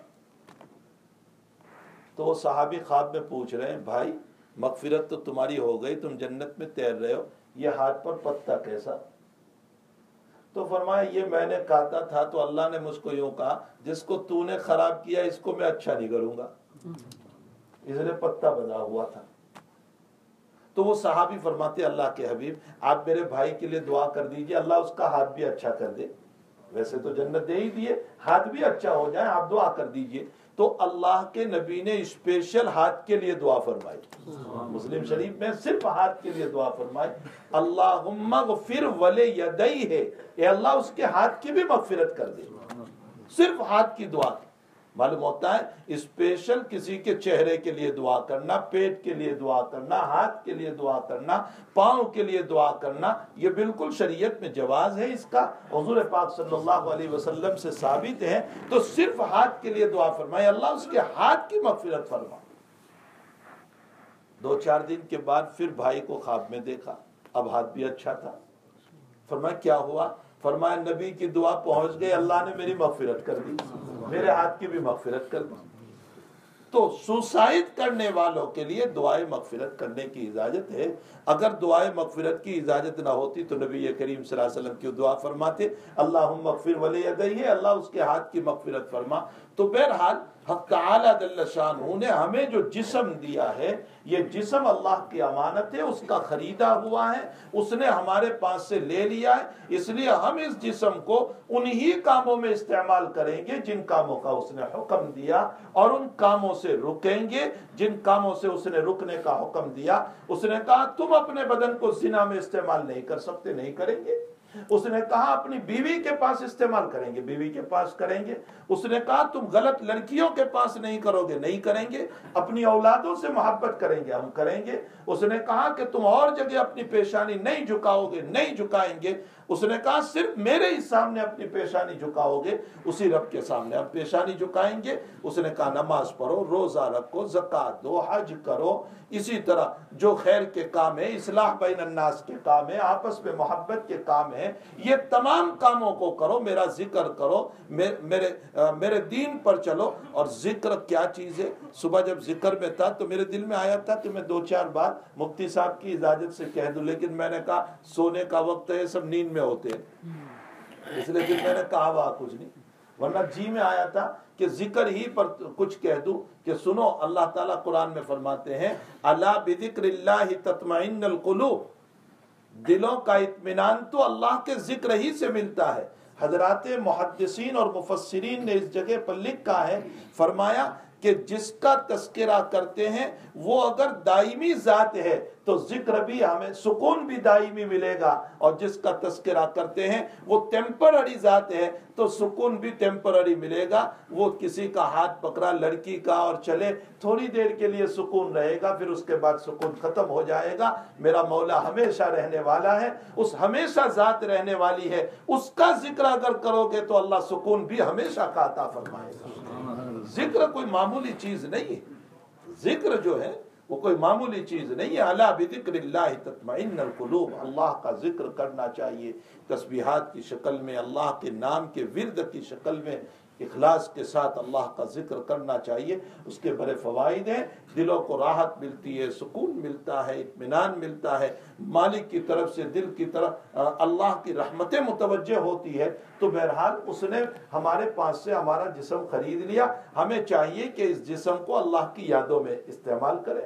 تو وہ صحابی خواب میں پوچھ رہے ہیں بھائی مغفرت تو تمہاری ہو گئی، تم جنت میں تیر رہے ہو، یہ ہاتھ پر پتہ کیسا؟ تو فرمایا یہ میں نے کاٹا تھا تو اللہ نے مجھ کو یوں کہا جس کو تو نے خراب کیا اس کو میں اچھا نہیں کروں گا، اس نے پتہ بنا ہوا تھا۔ تو وہ صحابی فرماتے اللہ کے حبیب آپ میرے بھائی کے لیے دعا کر دیجئے اللہ اس کا ہاتھ بھی اچھا کر دے، ویسے تو جنت دے ہی دیے، ہاتھ بھی اچھا ہو جائے، آپ دعا کر دیجئے۔ تو اللہ کے نبی نے اسپیشل ہاتھ کے لیے دعا فرمائی۔ مسلم شریف میں صرف ہاتھ کے لیے دعا فرمائی، اللہم اغفر ولیدیہ، اے اللہ اس کے ہاتھ کی بھی مغفرت کر دے۔ صرف ہاتھ کی دعا کی معلوم ہوتا ہے، اسپیشل کسی کے چہرے کے لیے دعا کرنا، پیٹ کے لیے دعا کرنا، ہاتھ کے لیے دعا کرنا، پاؤں کے لیے دعا کرنا، یہ بالکل شریعت میں جواز ہے، اس کا حضور پاک صلی اللہ علیہ وسلم سے ثابت ہے۔ تو صرف ہاتھ کے لیے دعا فرمائے اللہ اس کے ہاتھ کی مغفرت فرما۔ دو چار دن کے بعد پھر بھائی کو خواب میں دیکھا، اب ہاتھ بھی اچھا تھا۔ فرمایا کیا ہوا؟ فرمایا نبی کی دعا پہنچ گئی، اللہ نے میری مغفرت کر دی، میرے ہاتھ کی بھی مغفرت کر دی۔ تو سوسائڈ کرنے والوں کے لیے دعائے مغفرت کرنے کی اجازت ہے۔ اگر دعائے مغفرت کی اجازت نہ ہوتی تو نبی کریم صلی اللہ علیہ وسلم کی دعا فرماتے اللہم اغفر ولیدیہ، اللہ اس کے ہاتھ کی مغفرت فرما۔ تو بہرحال حق تعالی جل شانہ نے ہمیں جو جسم دیا ہے، یہ جسم اللہ کی امانت ہے، اس کا خریدا ہوا ہے، اس نے ہمارے پاس سے لے لیا ہے، اس لیے ہم اس جسم کو انہی کاموں میں استعمال کریں گے جن کاموں کا اس نے حکم دیا، اور ان کاموں سے رکیں گے جن کاموں سے اس نے رکنے کا حکم دیا۔ اس نے کہا تم اپنے بدن کو زنا میں استعمال نہیں کر سکتے، نہیں کریں گے۔ اس نے کہا اپنی بیوی کے پاس استعمال کریں گے، بیوی کے پاس کریں گے۔ اس نے کہا تم غلط لڑکیوں کے پاس نہیں کرو گے، نہیں کریں گے۔ اپنی اولادوں سے محبت کریں گے، ہم کریں گے۔ اس نے کہا کہ تم اور جگہ اپنی پیشانی نہیں جھکاؤ گے، نہیں جھکائیں گے۔ اس نے کہا صرف میرے ہی سامنے اپنی پیشانی جھکاؤ گے، اسی رب کے سامنے ہم پیشانی جھکائیں گے۔ اس نے کہا نماز پڑھو، روزہ رکھو، زکوٰۃ دو، حج کرو، اسی طرح جو خیر کے کام ہیں، اصلاح بین الناس کے کام ہیں، آپس میں محبت کے کام ہیں، یہ تمام کاموں کو کرو، میرا ذکر کرو، میرے میرے دین پر چلو۔ اور ذکر کیا چیز ہے؟ صبح جب ذکر میں تھا تو میرے دل میں آیا تھا کہ میں دو چار بار مفتی صاحب کی اجازت سے کہہ دوں، لیکن میں نے کہا سونے کا وقت ہے، سب نیند میں ہوتے ہیں، اس لیے پھر میں نے کہا وہاں کچھ نہیں، ورنہ جی میں آیا تھا کہ ذکر ہی پر کچھ کہہ دوں کہ سنو، اللہ تعالیٰ قرآن میں فرماتے ہیں الا بذکر اللہ تطمئن القلوب، دلوں کا اطمینان تو اللہ کے ذکر ہی سے ملتا ہے۔ حضرات محدثین اور مفسرین نے اس جگہ پر لکھا ہے، فرمایا کہ جس کا تذکرہ کرتے ہیں وہ اگر دائمی ذات ہے تو ذکر بھی ہمیں سکون بھی دائمی ملے گا، اور جس کا تذکرہ کرتے ہیں وہ ٹیمپرری ذات ہے تو سکون بھی ٹیمپرری ملے گا۔ وہ کسی کا ہاتھ پکڑا لڑکی کا اور چلے، تھوڑی دیر کے لیے سکون رہے گا، پھر اس کے بعد سکون ختم ہو جائے گا۔ میرا مولا ہمیشہ رہنے والا ہے، اس ہمیشہ ذات رہنے والی ہے، اس کا ذکر اگر کرو گے تو اللہ سکون بھی ہمیشہ کا عطا فرمائے گا۔ ذکر کوئی معمولی چیز نہیں ہے، ذکر جو ہے وہ کوئی معمولی چیز نہیں ہے۔ الا بذکر اللہ تطمئن القلوب، اللہ کا ذکر کرنا چاہیے، تسبیحات کی شکل میں، اللہ کے نام کے ورد کی شکل میں، اخلاص کے ساتھ اللہ کا ذکر کرنا چاہیے۔ اس کے بڑے فوائد ہیں، دلوں کو راحت ملتی ہے، سکون ملتا ہے، اطمینان ملتا ہے، مالک کی طرف سے دل کی طرف اللہ کی رحمتیں متوجہ ہوتی ہے۔ تو بہرحال اس نے ہمارے پاس سے ہمارا جسم خرید لیا، ہمیں چاہیے کہ اس جسم کو اللہ کی یادوں میں استعمال کریں،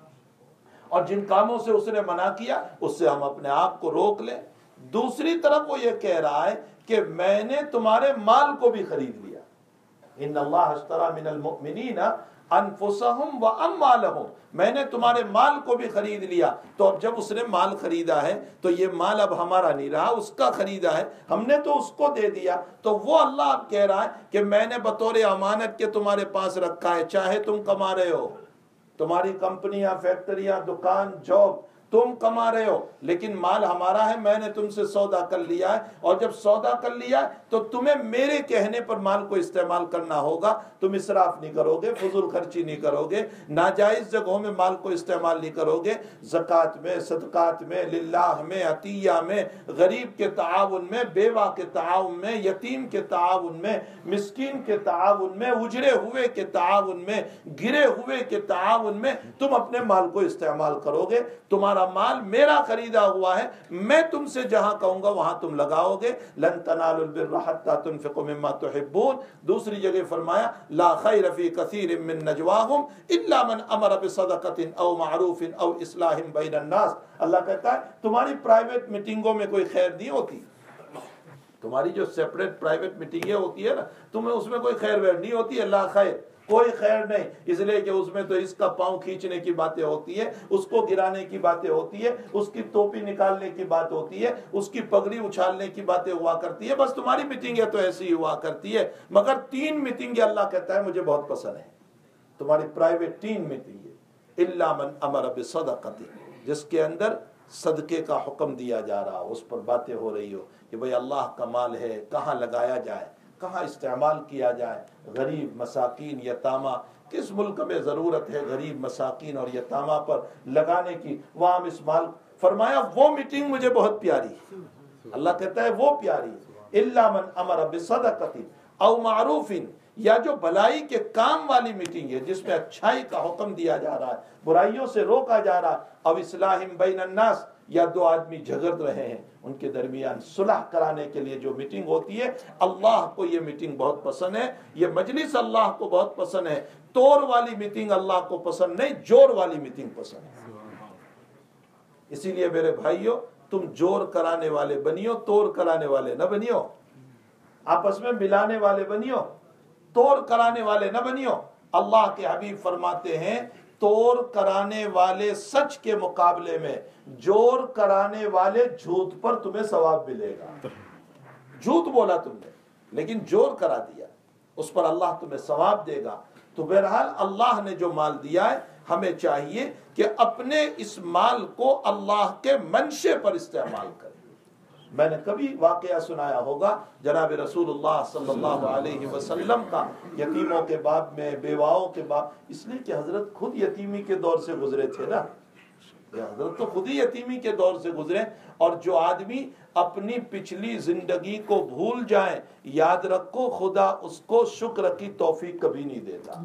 اور جن کاموں سے اس نے منع کیا اس سے ہم اپنے آپ کو روک لیں۔ دوسری طرف وہ یہ کہہ رہا ہے کہ میں نے تمہارے مال کو بھی خرید لیا، ان اللہ اشتری من المؤمنین انفسہم واموالہم، میں نے تمہارے مال کو بھی خرید لیا۔ تو اب جب اس نے مال خریدا ہے تو یہ مال اب ہمارا نہیں رہا، اس کا خریدا ہے، ہم نے تو اس کو دے دیا۔ تو وہ اللہ اب کہہ رہا ہے کہ میں نے بطور امانت کے تمہارے پاس رکھا ہے، چاہے تم کما رہے ہو، تمہاری کمپنیاں، فیکٹریاں، دکان، جاب، تم کما رہے ہو، لیکن مال ہمارا ہے، میں نے تم سے سودا کر لیا ہے، اور جب سودا کر لیا ہے تو تمہیں میرے کہنے پر مال کو استعمال کرنا ہوگا۔ تم اسراف نہیں کرو گے، فضول خرچی نہیں کرو گے، ناجائز جگہوں میں مال کو استعمال نہیں کرو گے، زکوٰۃ میں، صدقات میں، للہ میں، عطیہ میں، غریب کے تعاون میں، بیوہ کے تعاون میں، یتیم کے تعاون میں، مسکین کے تعاون میں، اجڑے ہوئے کے تعاون میں، گرے ہوئے کے تعاون میں تم اپنے مال کو استعمال کرو گے۔ تمہارا مال میرا خریدا ہوا ہے، میں تم سے جہاں کہوں گا وہاں تم لگاؤ گے۔ لن تنالوا البر حتى تنفقوا مما تحبون۔ دوسری جگہ فرمایا لا خیر فی کثیر من نجواہم الا من امر بصدقۃ او معروف او اصلاح بین الناس۔ اللہ کہتا ہے تمہاری پرائیویٹ میٹنگوں میں کوئی خیر نہیں ہوتی، تمہاری جو سیپریٹ پرائیویٹ میٹنگیں ہوتی ہے نا، تمہیں اس میں کوئی خیر ویر نہیں ہوتی ہے، لا خیر، کوئی خیر نہیں، اس لیے کہ اس میں تو اس کا پاؤں کھینچنے کی باتیں ہوتی ہے، اس کو گرانے کی باتیں ہوتی ہے، اس کی ٹوپی نکالنے کی بات ہوتی ہے، اس کی پگڑی اچھالنے کی باتیں ہوا کرتی ہے۔ بس تمہاری میٹنگیں تو ایسی ہی ہوا کرتی ہے، مگر تین میٹنگیں اللہ کہتا ہے مجھے بہت پسند ہیں، تمہاری پرائیویٹ تین میٹنگیں، الا من امر بصدقۃ، جس کے اندر صدقے کا حکم دیا جا رہا ہو، اس پر باتیں ہو رہی ہو کہ بھئی اللہ کا مال ہے، کہاں لگایا جائے، کہاں استعمال کیا جائے، غریب، مساکین، یتامہ، کس ملک میں ضرورت ہے غریب، مساکین اور یتامہ پر لگانے کی، وہاں اس مال، فرمایا وہ میٹنگ مجھے بہت پیاری ہے، اللہ کہتا ہے وہ پیاری ہے۔ الا من امر بصدقۃ او معروف، یا جو بھلائی کے کام والی میٹنگ ہے جس میں اچھائی کا حکم دیا جا رہا ہے، برائیوں سے روکا جا رہا ہے، او اصلاح بین الناس، یا دو آدمی جھگڑ رہے ہیں ان کے درمیان صلح کرانے کے لیے جو میٹنگ ہوتی ہے، اللہ کو یہ میٹنگ بہت پسند ہے، یہ مجلس اللہ کو بہت پسند ہے۔ توڑ والی میٹنگ اللہ کو پسند نہیں، جوڑ والی میٹنگ پسند ہے۔ اسی لیے میرے بھائیوں، تم جوڑ کرانے والے بنیو، توڑ کرانے والے نہ بنیو، آپس میں ملانے والے بنیو، توڑ کرانے والے نہ بنیو۔ اللہ کے حبیب فرماتے ہیں توڑ کرانے والے سچ کے مقابلے میں جوڑ کرانے والے جھوٹ پر تمہیں ثواب ملے گا۔ جھوٹ بولا تم نے لیکن جوڑ کرا دیا، اس پر اللہ تمہیں ثواب دے گا۔ تو بہرحال اللہ نے جو مال دیا ہے، ہمیں چاہیے کہ اپنے اس مال کو اللہ کے منشے پر استعمال کریں۔ میں نے کبھی واقعہ سنایا ہوگا جناب رسول اللہ صلی اللہ علیہ وسلم کا، یتیموں کے باب میں، بیواؤں کے باب، اس لیے کہ حضرت خود یتیمی کے دور سے گزرے تھے نا، حضرت تو خود ہی یتیمی کے دور سے گزرے۔ اور جو آدمی اپنی پچھلی زندگی کو بھول جائیں، یاد رکھو خدا اس کو شکر کی توفیق کبھی نہیں دیتا۔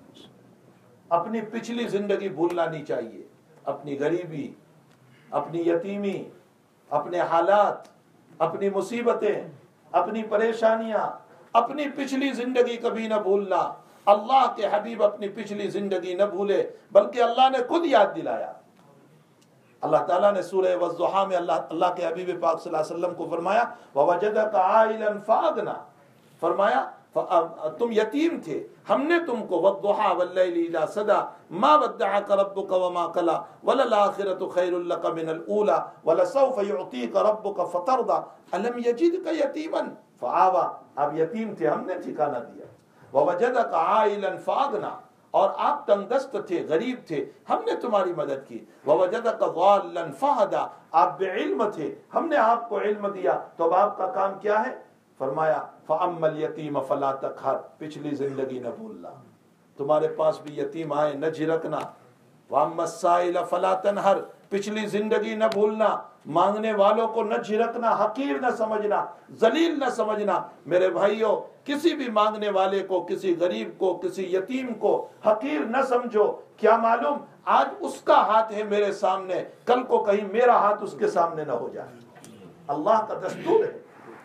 اپنی پچھلی زندگی بھولنا نہیں چاہیے، اپنی غریبی، اپنی یتیمی، اپنے حالات، اپنی مصیبتیں، اپنی پریشانیاں، اپنی پچھلی زندگی کبھی نہ بھولنا۔ اللہ کے حبیب اپنی پچھلی زندگی نہ بھولے، بلکہ اللہ نے خود یاد دلایا اللہ تعالیٰ نے سورہ والضحیٰ میں اللہ اللہ کے حبیب پاک صلی اللہ علیہ وسلم کو فرمایا وَوَجَدَكَ عَائِلًا فَأَغْنَى، فرمایا تم یتیم تھے، ہم نے تم کو وَالضُّحَىٰ وَاللَّيْلِ إِذَا سَجَىٰ مَا وَدَّعَكَ رَبُّكَ وَمَا قَلَىٰ وَلَلْآخِرَةُ خَيْرٌ لَكَ مِنَ الْأُولَىٰ وَلَسَوْفَ يُعْطِيكَ رَبُّكَ فَتَرْضَىٰ أَلَمْ يَجِدْكَ يَتِيمًا فَآوَىٰ، آپ یتیم تھے ہم نے ٹھکانہ دیا، وَوَجَدَكَ عَائِلًا فَأَغْنَىٰ، اور آپ تنگ دست تھے، غریب تھے، ہم نے تمہاری مدد کی، وَوَجَدَكَ ضَالًّا فَهَدَىٰ، آپ بے علم تھے، ہم نے آپ کو علم دیا، تو اب آپ کا کام کیا ہے؟ فرمایا فَأَمَّا الْيَتِيمَ فَلَا تَقْهَرْ، پچھلی زندگی نہ بھولنا، تمہارے پاس بھی یتیم آئے نہ جھڑکنا، وَأَمَّا السَّائِلَ فَلَا تَنْهَرْ، پچھلی زندگی نہ بھولنا، مانگنے والوں کو نہ جھڑکنا، حقیر نہ سمجھنا، ذلیل نہ سمجھنا۔ میرے بھائیوں، کسی بھی مانگنے والے کو، کسی غریب کو، کسی یتیم کو حقیر نہ سمجھو، کیا معلوم آج اس کا ہاتھ ہے میرے سامنے، کل کو کہیں میرا ہاتھ اس کے سامنے نہ ہو جائے، اللہ کا دستور ہے۔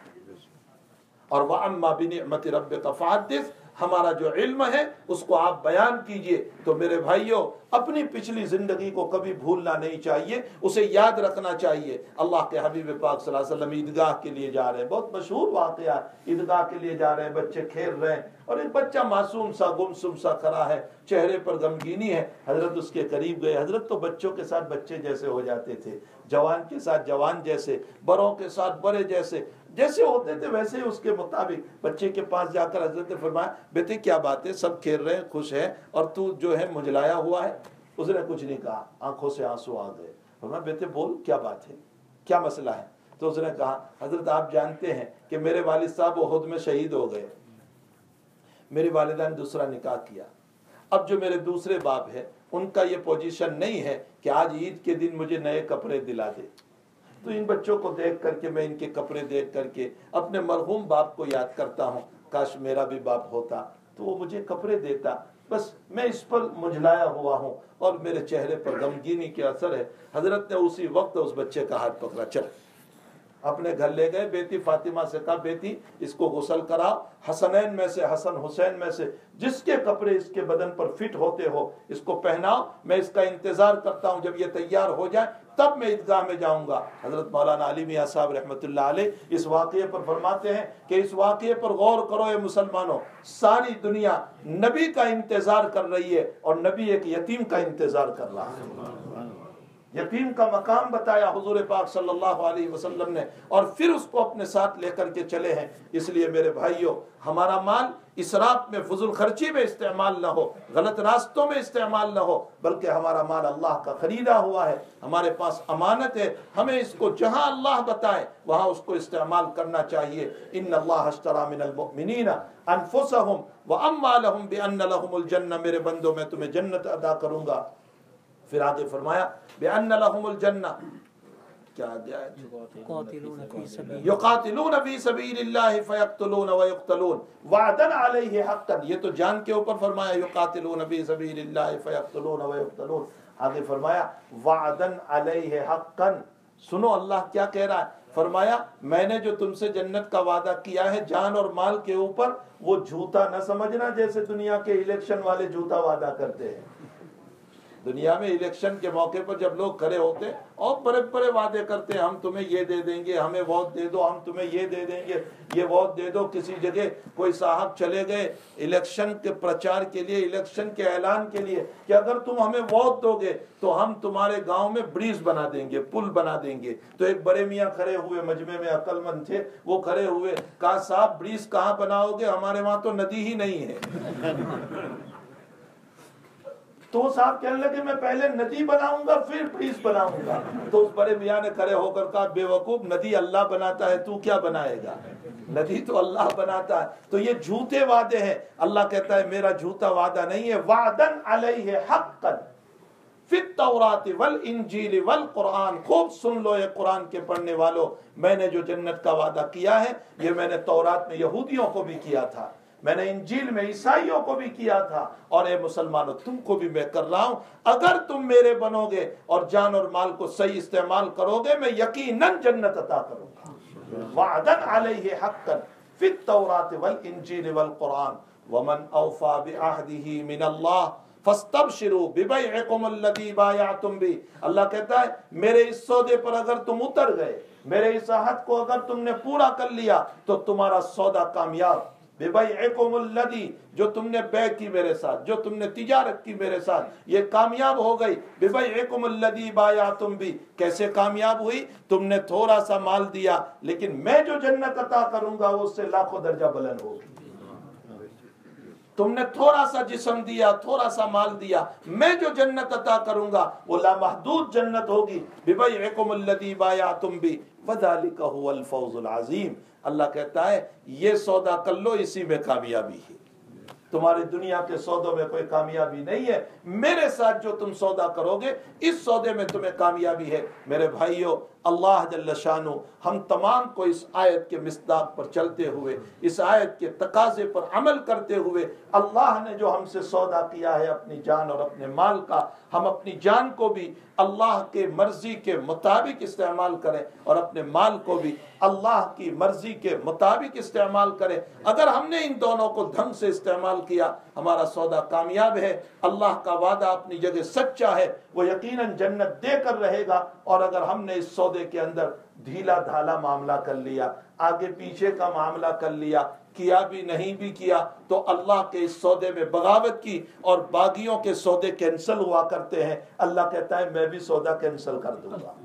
اور وَأَمَّا بِنِعْمَةِ رَبِّكَ فَحَدِّثْ، ہمارا جو علم ہے اس کو آپ بیان کیجئے۔ تو میرے بھائیوں، اپنی پچھلی زندگی کو کبھی بھولنا نہیں چاہیے، اسے یاد رکھنا چاہیے۔ اللہ کے حبیب پاک صلی اللہ علیہ وسلم عیدگاہ کے لیے جا رہے ہیں، بہت مشہور واقعہ، عیدگاہ کے لیے جا رہے ہیں، بچے کھیل رہے ہیں اور ایک بچہ معصوم سا گمسم سا کھڑا ہے، چہرے پر غمگینی ہے۔ حضرت اس کے قریب گئے، حضرت تو بچوں کے ساتھ بچے جیسے ہو جاتے تھے، جوان کے ساتھ جوان جیسے، بڑوں کے ساتھ بڑے جیسے، جیسے ہوتے تھے ویسے اس کے مطابق بچے کے پاس جا کر حضرت نے فرمایا بیٹے کیا بات ہے، سب کھیل رہے ہیں، خوش ہیں، اور تو جو ہے مجھلایا ہوا ہے؟ اس نے کچھ نہیں کہا، آنکھوں سے آنسو آ گئے۔ فرمایا بیٹے بول کیا بات ہے، کیا مسئلہ ہے؟ تو اس نے کہا حضرت آپ جانتے ہیں کہ میرے والد صاحب احد میں شہید ہو گئے، میری والدہ نے دوسرا نکاح کیا، اب جو میرے دوسرے باپ ہے ان کا یہ پوزیشن نہیں ہے کہ آج عید کے دن مجھے نئے کپڑے دلا دے، تو ان بچوں کو دیکھ کر کے، میں ان کے کپڑے دیکھ کر کے اپنے مرحوم باپ کو یاد کرتا ہوں، کاش میرا بھی باپ ہوتا تو وہ مجھے کپڑے دیتا، بس میں اس پر مجھلایا ہوا ہوں اور میرے چہرے پر غمگینی کے اثر ہے۔ حضرت نے اسی وقت اس بچے کا ہاتھ پکڑا، چل اپنے گھر لے گئے، بیٹی فاطمہ سے کہا بیٹی اس کو غسل کراؤ، حسنین میں سے، حسن حسین میں سے جس کے کپڑے اس کے بدن پر فٹ ہوتے ہو اس کو پہناؤ، میں اس کا انتظار کرتا ہوں، جب یہ تیار ہو جائے تب میں عیدگاہ میں جاؤں گا۔ حضرت مولانا علی میاں صاحب رحمۃ اللہ علیہ اس واقعے پر فرماتے ہیں کہ اس واقعے پر غور کرو اے مسلمانوں، ساری دنیا نبی کا انتظار کر رہی ہے اور نبی ایک یتیم کا انتظار کر رہا ہے۔ یتیم کا مقام بتایا حضور پاک صلی اللہ علیہ وسلم نے، اور پھر اس کو اپنے ساتھ لے کر کے چلے ہیں۔ اس لیے میرے بھائیوں، ہمارا مال اسراف میں، فضول خرچی میں استعمال نہ ہو، غلط راستوں میں استعمال نہ ہو، بلکہ ہمارا مال اللہ کا خریدا ہوا ہے، ہمارے پاس امانت ہے، ہمیں اس کو جہاں اللہ بتائے وہاں اس کو استعمال کرنا چاہیے۔ ان اللہ اشتری من المؤمنین انفسهم واموالهم بان لهم الجنہ، میرے بندوں میں تمہیں جنت عطا کروں گا۔ پھر آگے فرمایا بِأَنَّ لَهُمُ الْجَنَّةِ، کیا آگے آئے؟ يُقَاتِلُونَ فِي سَبِيلِ اللَّهِ فَيَقْتُلُونَ وَيُقْتَلُونَ وَعْدًا عَلَيْهِ حَقًّا، یہ تو جان کے اوپر فرمایا يُقَاتِلُونَ فِي سَبِيلِ اللَّهِ فَيَقْتُلُونَ وَيُقْتَلُونَ، آگے فرمایا وَعْدًا عَلَيْهِ حَقًّا۔ سنو اللہ کیا کہہ رہا ہے، فرمایا میں نے جو تم سے جنت کا وعدہ کیا ہے جان اور مال کے اوپر، وہ جھوٹا نہ سمجھنا جیسے دنیا کے الیکشن والے جھوٹا وعدہ کرتے ہیں۔ دنیا میں الیکشن کے موقع پر جب لوگ کھڑے ہوتے اور بڑے بڑے وعدے کرتے ہیں، ہم تمہیں یہ دے دیں گے، ہمیں ووٹ دے دو، ہم تمہیں یہ دے دیں گے، یہ ووٹ دے دو۔ کسی جگہ کوئی صاحب چلے گئے الیکشن کے پرچار کے لیے، الیکشن کے اعلان کے لیے کہ اگر تم ہمیں ووٹ دو گے تو ہم تمہارے گاؤں میں بریج بنا دیں گے، پل بنا دیں گے۔ تو ایک بڑے میاں کھڑے ہوئے، مجمع میں عقل مند تھے، وہ کھڑے ہوئے، کہا صاحب بریج کہاں بناؤ گے، ہمارے وہاں تو ندی ہی نہیں ہے۔ تو صاحب کہنے لگے میں پہلے ندی بناؤں گا پھر بریج بناؤں گا۔ تو اس بڑے میاں نے کھڑے ہو کر کہا بے وقوف، ندی اللہ بناتا ہے، تو کیا بنائے گا، ندی تو اللہ بناتا ہے۔ تو یہ جھوٹے وعدے ہیں، اللہ کہتا ہے میرا جھوٹا وعدہ نہیں ہے۔ وعدن علیہ حقا فی التوراۃ والانجیل والقرآن، خوب سن لو یہ قرآن کے پڑھنے والوں، میں نے جو جنت کا وعدہ کیا ہے یہ میں نے تورات میں یہودیوں کو بھی کیا تھا، میں نے انجیل میں عیسائیوں کو بھی کیا تھا، اور اے مسلمانوں تم کو بھی میں کر رہا ہوں۔ اگر تم میرے بنو گے اور جان اور مال کو صحیح استعمال کرو گے، میں یقیناً جنت عطا کروں گا۔ وعدن علیہ حقا فی التوراۃ والانجیل والقرآن ومن اوفی بعہدہ من اللہ فاستبشروا ببیعکم الذی بایعتم بہ، اللہ کہتا ہے میرے اس سودے پر اگر تم اتر گئے، میرے اس عہد کو اگر تم نے پورا کر لیا تو تمہارا سودا کامیاب. ببیعکم الذی، جو تم نے بے کی میرے ساتھ، جو تم نے تجارت کی میرے ساتھ، یہ کامیاب ہو گئی. ببیعکم الذی بایعتم بہ، کیسے کامیاب ہوئی؟ تم نے تھوڑا سا مال دیا، لیکن میں جو جنت عطا کروں گا وہ اس سے لاکھوں درجہ بلند ہوگی. تم نے تھوڑا سا جسم دیا، تھوڑا سا مال دیا، میں جو جنت عطا کروں گا وہ لامحدود جنت ہوگی. ببیعکم الذی بایعتم بہ وذالک هو الفوز العظیم. اللہ کہتا ہے یہ سودا کر لو، اسی میں کامیابی ہے. تمہاری دنیا کے سودوں میں کوئی کامیابی نہیں ہے، میرے ساتھ جو تم سودا کرو گے اس سودے میں تمہیں کامیابی ہے. میرے بھائیوں، اللہ جل شانہ ہم تمام کو اس آیت کے مصداق پر چلتے ہوئے، اس آیت کے تقاضے پر عمل کرتے ہوئے، اللہ نے جو ہم سے سودا کیا ہے اپنی جان اور اپنے مال کا، ہم اپنی جان کو بھی اللہ کے مرضی کے مطابق استعمال کریں اور اپنے مال کو بھی اللہ کی مرضی کے مطابق استعمال کریں. اگر ہم نے ان دونوں کو ڈھنگ سے استعمال کیا ہمارا سودا کامیاب ہے. اللہ کا وعدہ اپنی جگہ سچا ہے، وہ یقیناً جنت دے کر رہے گا. اور اگر ہم نے اس سودے کے اندر ڈھیلا ڈھالا معاملہ کر لیا، آگے پیچھے کا معاملہ کر لیا، کیا بھی نہیں بھی کیا، تو اللہ کے اس سودے میں بغاوت کی. اور باغیوں کے سودے کینسل ہوا کرتے ہیں، اللہ کہتا ہے میں بھی سودا کینسل کر دوں گا،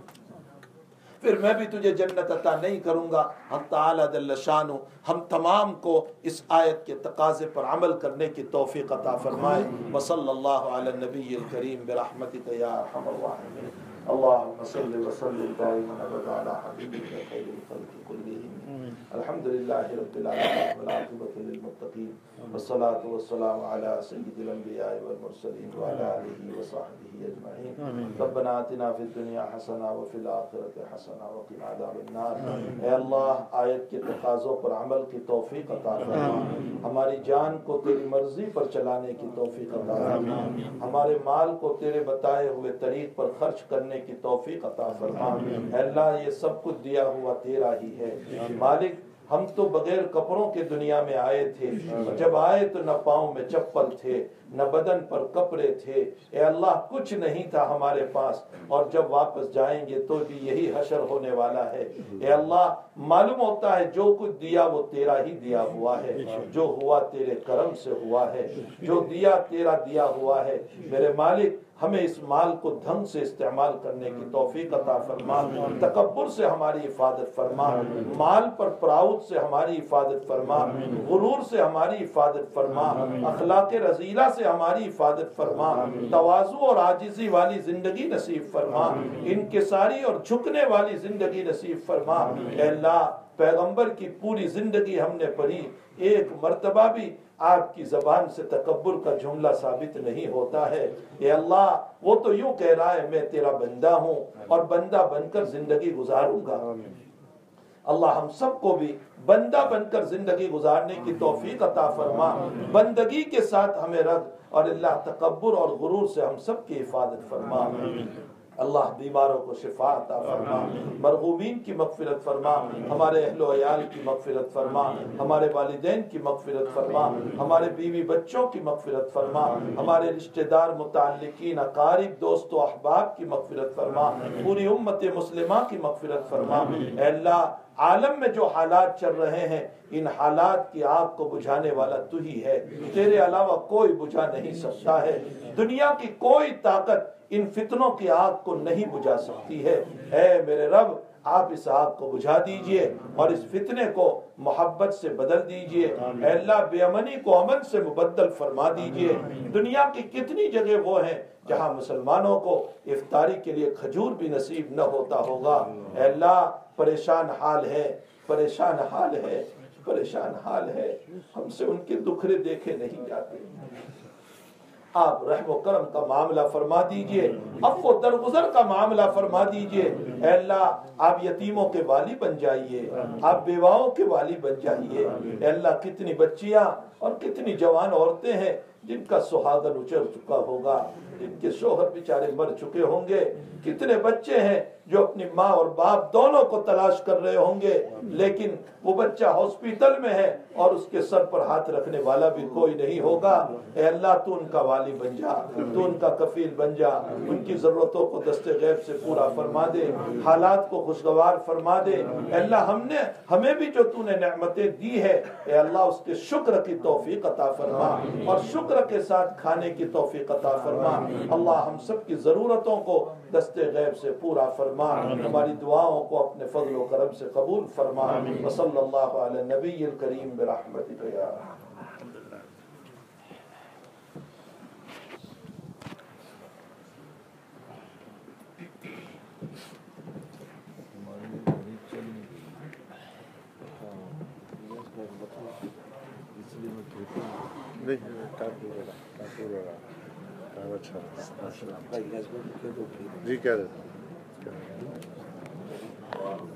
پھر میں بھی تجھے جنت عطا نہیں کروں گا. ہم تعالی جل شانہ ہم تمام کو اس آیت کے تقاضے پر عمل کرنے کی توفیق عطا فرمائے. وصلی اللہ علی النبی الکریم برحمتک یا ارحم الراحمین. اللهم صل وسلم دائما ابدا على حبيبك خير الخلق كلهم. الحمد لله رب العالمين والعاقبة للمتقين والصلاة والسلام على سيد الأنبياء والمرسلين وعلى آله وصحبه أجمعين. ربنا آتنا في الدنيا حسنة وفي الآخرة حسنة وقنا عذاب النار. اے اللہ آیت کے تقاضوں پر عمل کی توفیق عطا فرما، ہماری جان کو تیری مرضی پر چلانے کی توفیق عطا فرما، ہمارے مال کو تیرے بتائے ہوئے طریق پر خرچ کرنے کی توفیق عطا فرما. اے اللہ یہ سب کچھ دیا ہوا تیرا ہی ہے مالک. ہم تو بغیر کپڑوں کے دنیا میں آئے تھے، جب آئے تو نہ پاؤں میں چپل تھے، نہ بدن پر کپڑے تھے. اے اللہ کچھ نہیں تھا ہمارے پاس، اور جب واپس جائیں گے تو بھی یہی حشر ہونے والا ہے. اے اللہ معلوم ہوتا ہے جو کچھ دیا وہ تیرا ہی دیا ہوا ہے، جو ہوا تیرے کرم سے ہوا ہے، جو دیا تیرا دیا ہوا ہے. میرے مالک ہمیں اس مال کو ڈھنگ سے استعمال کرنے کی توفیق عطا فرما، تکبر سے ہماری حفاظت فرما، مال پر پراؤد سے ہماری حفاظت فرما، غرور سے ہماری حفاظت فرما، اخلاق رذیلہ سے ہماری حفاظت فرما، تواضع اور عاجزی والی زندگی نصیب فرما، انکساری اور جھکنے والی زندگی نصیب فرما. اے اللہ پیغمبر کی پوری زندگی ہم نے پڑھی، ایک مرتبہ بھی آپ کی زبان سے تکبر کا جملہ ثابت نہیں ہوتا ہے. اے اللہ وہ تو یوں کہہ رہا ہے میں تیرا بندہ ہوں اور بندہ بن کر زندگی گزاروں گا. اللہ ہم سب کو بھی بندہ بن کر زندگی گزارنے کی توفیق عطا فرما، بندگی کے ساتھ ہمیں رکھ، اور اللہ تکبر اور غرور سے ہم سب کی حفاظت فرما. اللہ بیماروں کو شفا عطا فرما، مرغوبین کی مغفرت فرما، ہمارے اہل و عیال کی مغفرت فرما، ہمارے والدین کی مغفرت فرما، ہمارے بیوی بچوں کی مغفرت فرما، ہمارے رشتہ دار متعلقین اقارب دوست و احباب کی مغفرت فرما، پوری امت مسلمہ کی مغفرت فرما. اے اللہ عالم میں جو حالات چل رہے ہیں ان حالات کی آگ کو بجھانے والا تو ہی ہے، تیرے علاوہ کوئی بجھا نہیں سکتا ہے. دنیا کی کوئی طاقت ان فتنوں کی آگ کو نہیں بجھا سکتی ہے. اے میرے رب آپ اس آگ کو بجھا دیجئے اور اس فتنے کو محبت سے بدل دیجئے. اے اللہ بے امنی کو امن سے مبدل فرما دیجئے. دنیا کی کتنی جگہ وہ ہیں جہاں مسلمانوں کو افطاری کے لیے کھجور بھی نصیب نہ ہوتا ہوگا. اے اللہ پریشان حال ہے، پریشان حال ہے، پریشان حال ہے، ہم سے ان کے دکھرے دیکھے نہیں جاتے. آپ رحم و کرم کا معاملہ فرما دیجئے، عفو درگزر کا معاملہ فرما دیجئے. اے اللہ آپ یتیموں کے والی بن جائیے، آپ بیواؤں کے والی بن جائیے. اے اللہ کتنی بچیاں اور کتنی جوان عورتیں ہیں जिनका सुहागन उचर चुका होगा, जिनके शोहर बेचारे मर चुके होंगे, कितने बच्चे हैं जो अपनी माँ और बाप दोनों को तलाश कर रहे होंगे, लेकिन वो बच्चा हॉस्पिटल में है और उसके सर पर हाथ रखने वाला भी कोई नहीं होगा। ए अल्लाह, तू उनका वाली बन जा, तू उनका कफील बन जा, उनकी जरूरतों को दस्ते गैब से पूरा फरमा दे, हालात को खुशगवार फरमा दे। अल्लाह, हमने हमें भी जो तूने नेमतें दी है, ए अल्लाह, उसके शुक्र की तौफीक अता फरमा और शुक्र के साथ खाने की तौफीक अता फरमा। अल्लाह, हम सब की जरूरतों को दस्ते गैब से पूरा फरमा, हमारी दुआओं को अपने फजल व करम से कबूल फरमा। वसल्लल्लाहु अला नबील करीम बिरहमतिका या अरहम। जी क्या